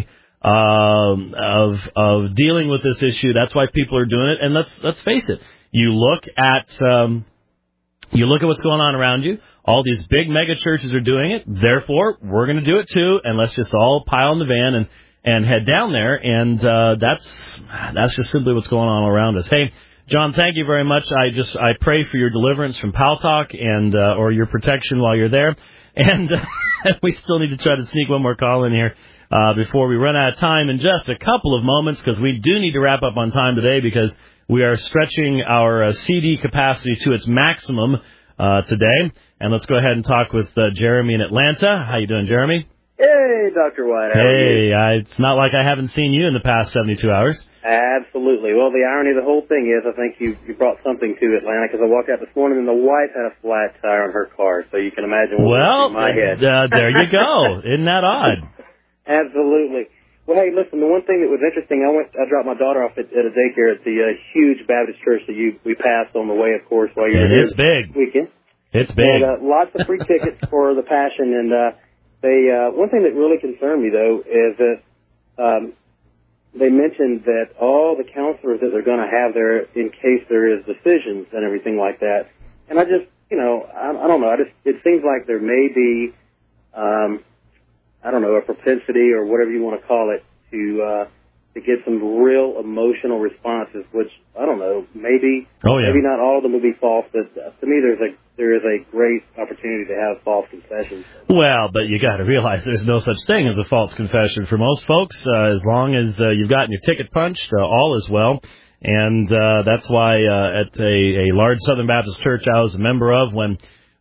of dealing with this issue. That's why people are doing it. And let's face it. You look at what's going on around you. All these big mega churches are doing it. Therefore, we're going to do it too. And let's just all pile in the van and head down there. And that's just simply what's going on around us. Hey, John, thank you very much. I pray for your deliverance from Pal Talk and or your protection while you're there. And we still need to try to sneak one more call in here before we run out of time in just a couple of moments, because we do need to wrap up on time today because we are stretching our CD capacity to its maximum today. And let's go ahead and talk with Jeremy in Atlanta. How you doing, Jeremy? Hey, Dr. White. How are you? It's not like I haven't seen you in the past 72 hours. Absolutely. Well, the irony of the whole thing is I think you brought something to Atlanta, because I walked out this morning and the wife had a flat tire on her car, so you can imagine what was in my head. There you go. Isn't that odd? Absolutely. Well, hey, listen, the one thing that was interesting, I dropped my daughter off at a daycare at the huge Baptist church that we passed on the way, of course, while you were there. It is big. Weekend. It's big. And lots of free tickets for the Passion, and one thing that really concerned me, though, is that they mentioned that all the counselors that they're going to have there in case there is decisions and everything like that. And I just, I don't know. It seems like there may be, a propensity or whatever you want to call it to to get some real emotional responses, which, I don't know, maybe yeah. maybe not all of them will be false, but to me there is a great opportunity to have false confessions. Well, but you got to realize there's no such thing as a false confession for most folks. As long as you've gotten your ticket punched, all is well. And that's why at a large Southern Baptist church I was a member of, when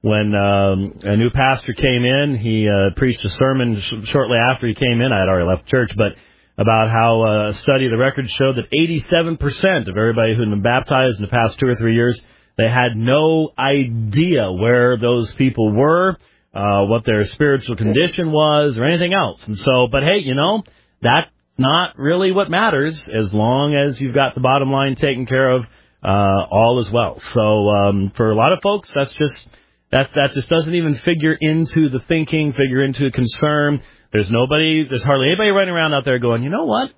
a new pastor came in, he preached a sermon shortly after he came in. I had already left church, but about how a study of the records showed that 87% of everybody who had been baptized in the past 2 or 3 years, they had no idea where those people were, what their spiritual condition was, or anything else. And so, but hey, that's not really what matters. As long as you've got the bottom line taken care of, all is well. So for a lot of folks, that just doesn't even figure into the thinking, figure into a concern. There's hardly anybody running around out there going, you know what,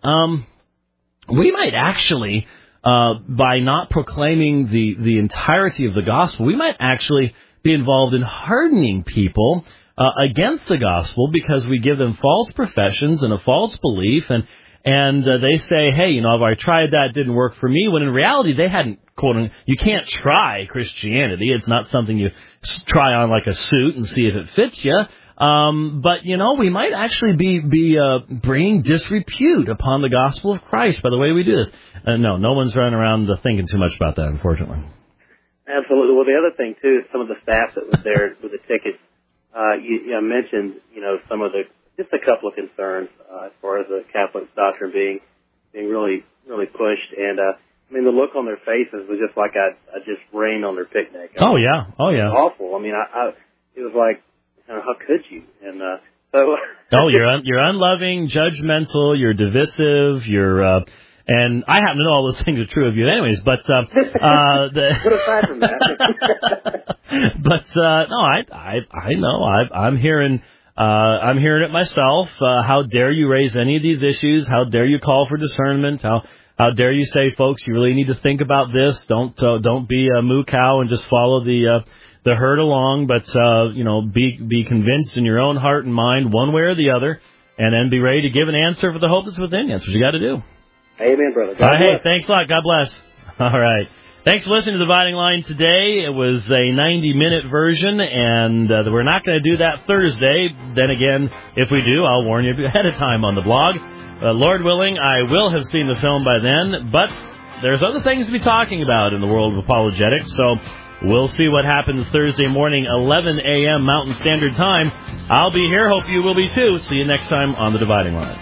we might actually, by not proclaiming the entirety of the gospel, we might actually be involved in hardening people against the gospel because we give them false professions and a false belief, and they say, hey, if I tried that, it didn't work for me, when in reality they hadn't, quote, you can't try Christianity. It's not something you try on like a suit and see if it fits you. But, we might actually be bringing disrepute upon the gospel of Christ by the way we do this. No one's running around thinking too much about that, unfortunately. Absolutely. Well, the other thing, too, is some of the staff that was there with the tickets, you mentioned, some of just a couple of concerns as far as the Catholic doctrine being really, really pushed. And, the look on their faces was just like I just rained on their picnic. Oh, yeah. It was awful. It was like, how could you? And so. Oh, you're unloving, judgmental, you're divisive, and I happen to know all those things are true of you, anyways. But What aside from that? But no, I know I'm hearing it myself. How dare you raise any of these issues? How dare you call for discernment? How dare you say, folks, you really need to think about this? Don't be a moo cow and just follow the herd along, but be convinced in your own heart and mind, one way or the other, and then be ready to give an answer for the hope that's within you. That's what you got to do. Amen, brother. Hey, thanks a lot. God bless. All right. Thanks for listening to The Dividing Line today. It was a 90-minute version, and we're not going to do that Thursday. Then again, if we do, I'll warn you ahead of time on the blog. Lord willing, I will have seen the film by then, but there's other things to be talking about in the world of apologetics, so we'll see what happens Thursday morning, 11 a.m. Mountain Standard Time. I'll be here. Hope you will be, too. See you next time on The Dividing Line.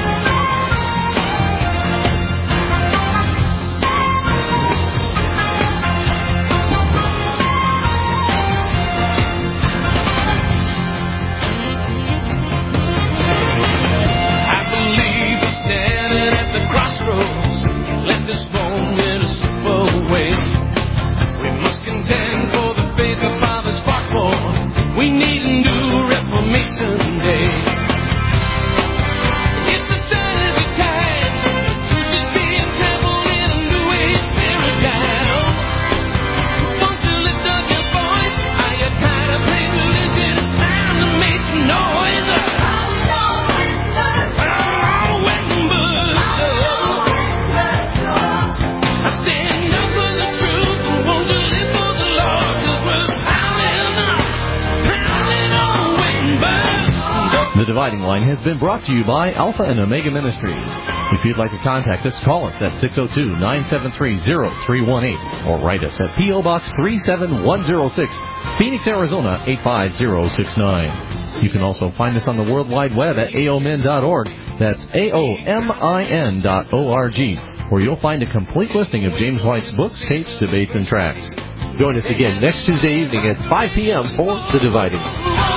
The Dividing Line has been brought to you by Alpha and Omega Ministries. If you'd like to contact us, call us at 602-973-0318 or write us at P.O. Box 37106, Phoenix, Arizona 85069. You can also find us on the World Wide Web at aomin.org. That's aomin.org, where you'll find a complete listing of James White's books, tapes, debates, and tracts. Join us again next Tuesday evening at 5 p.m. for The Dividing Line.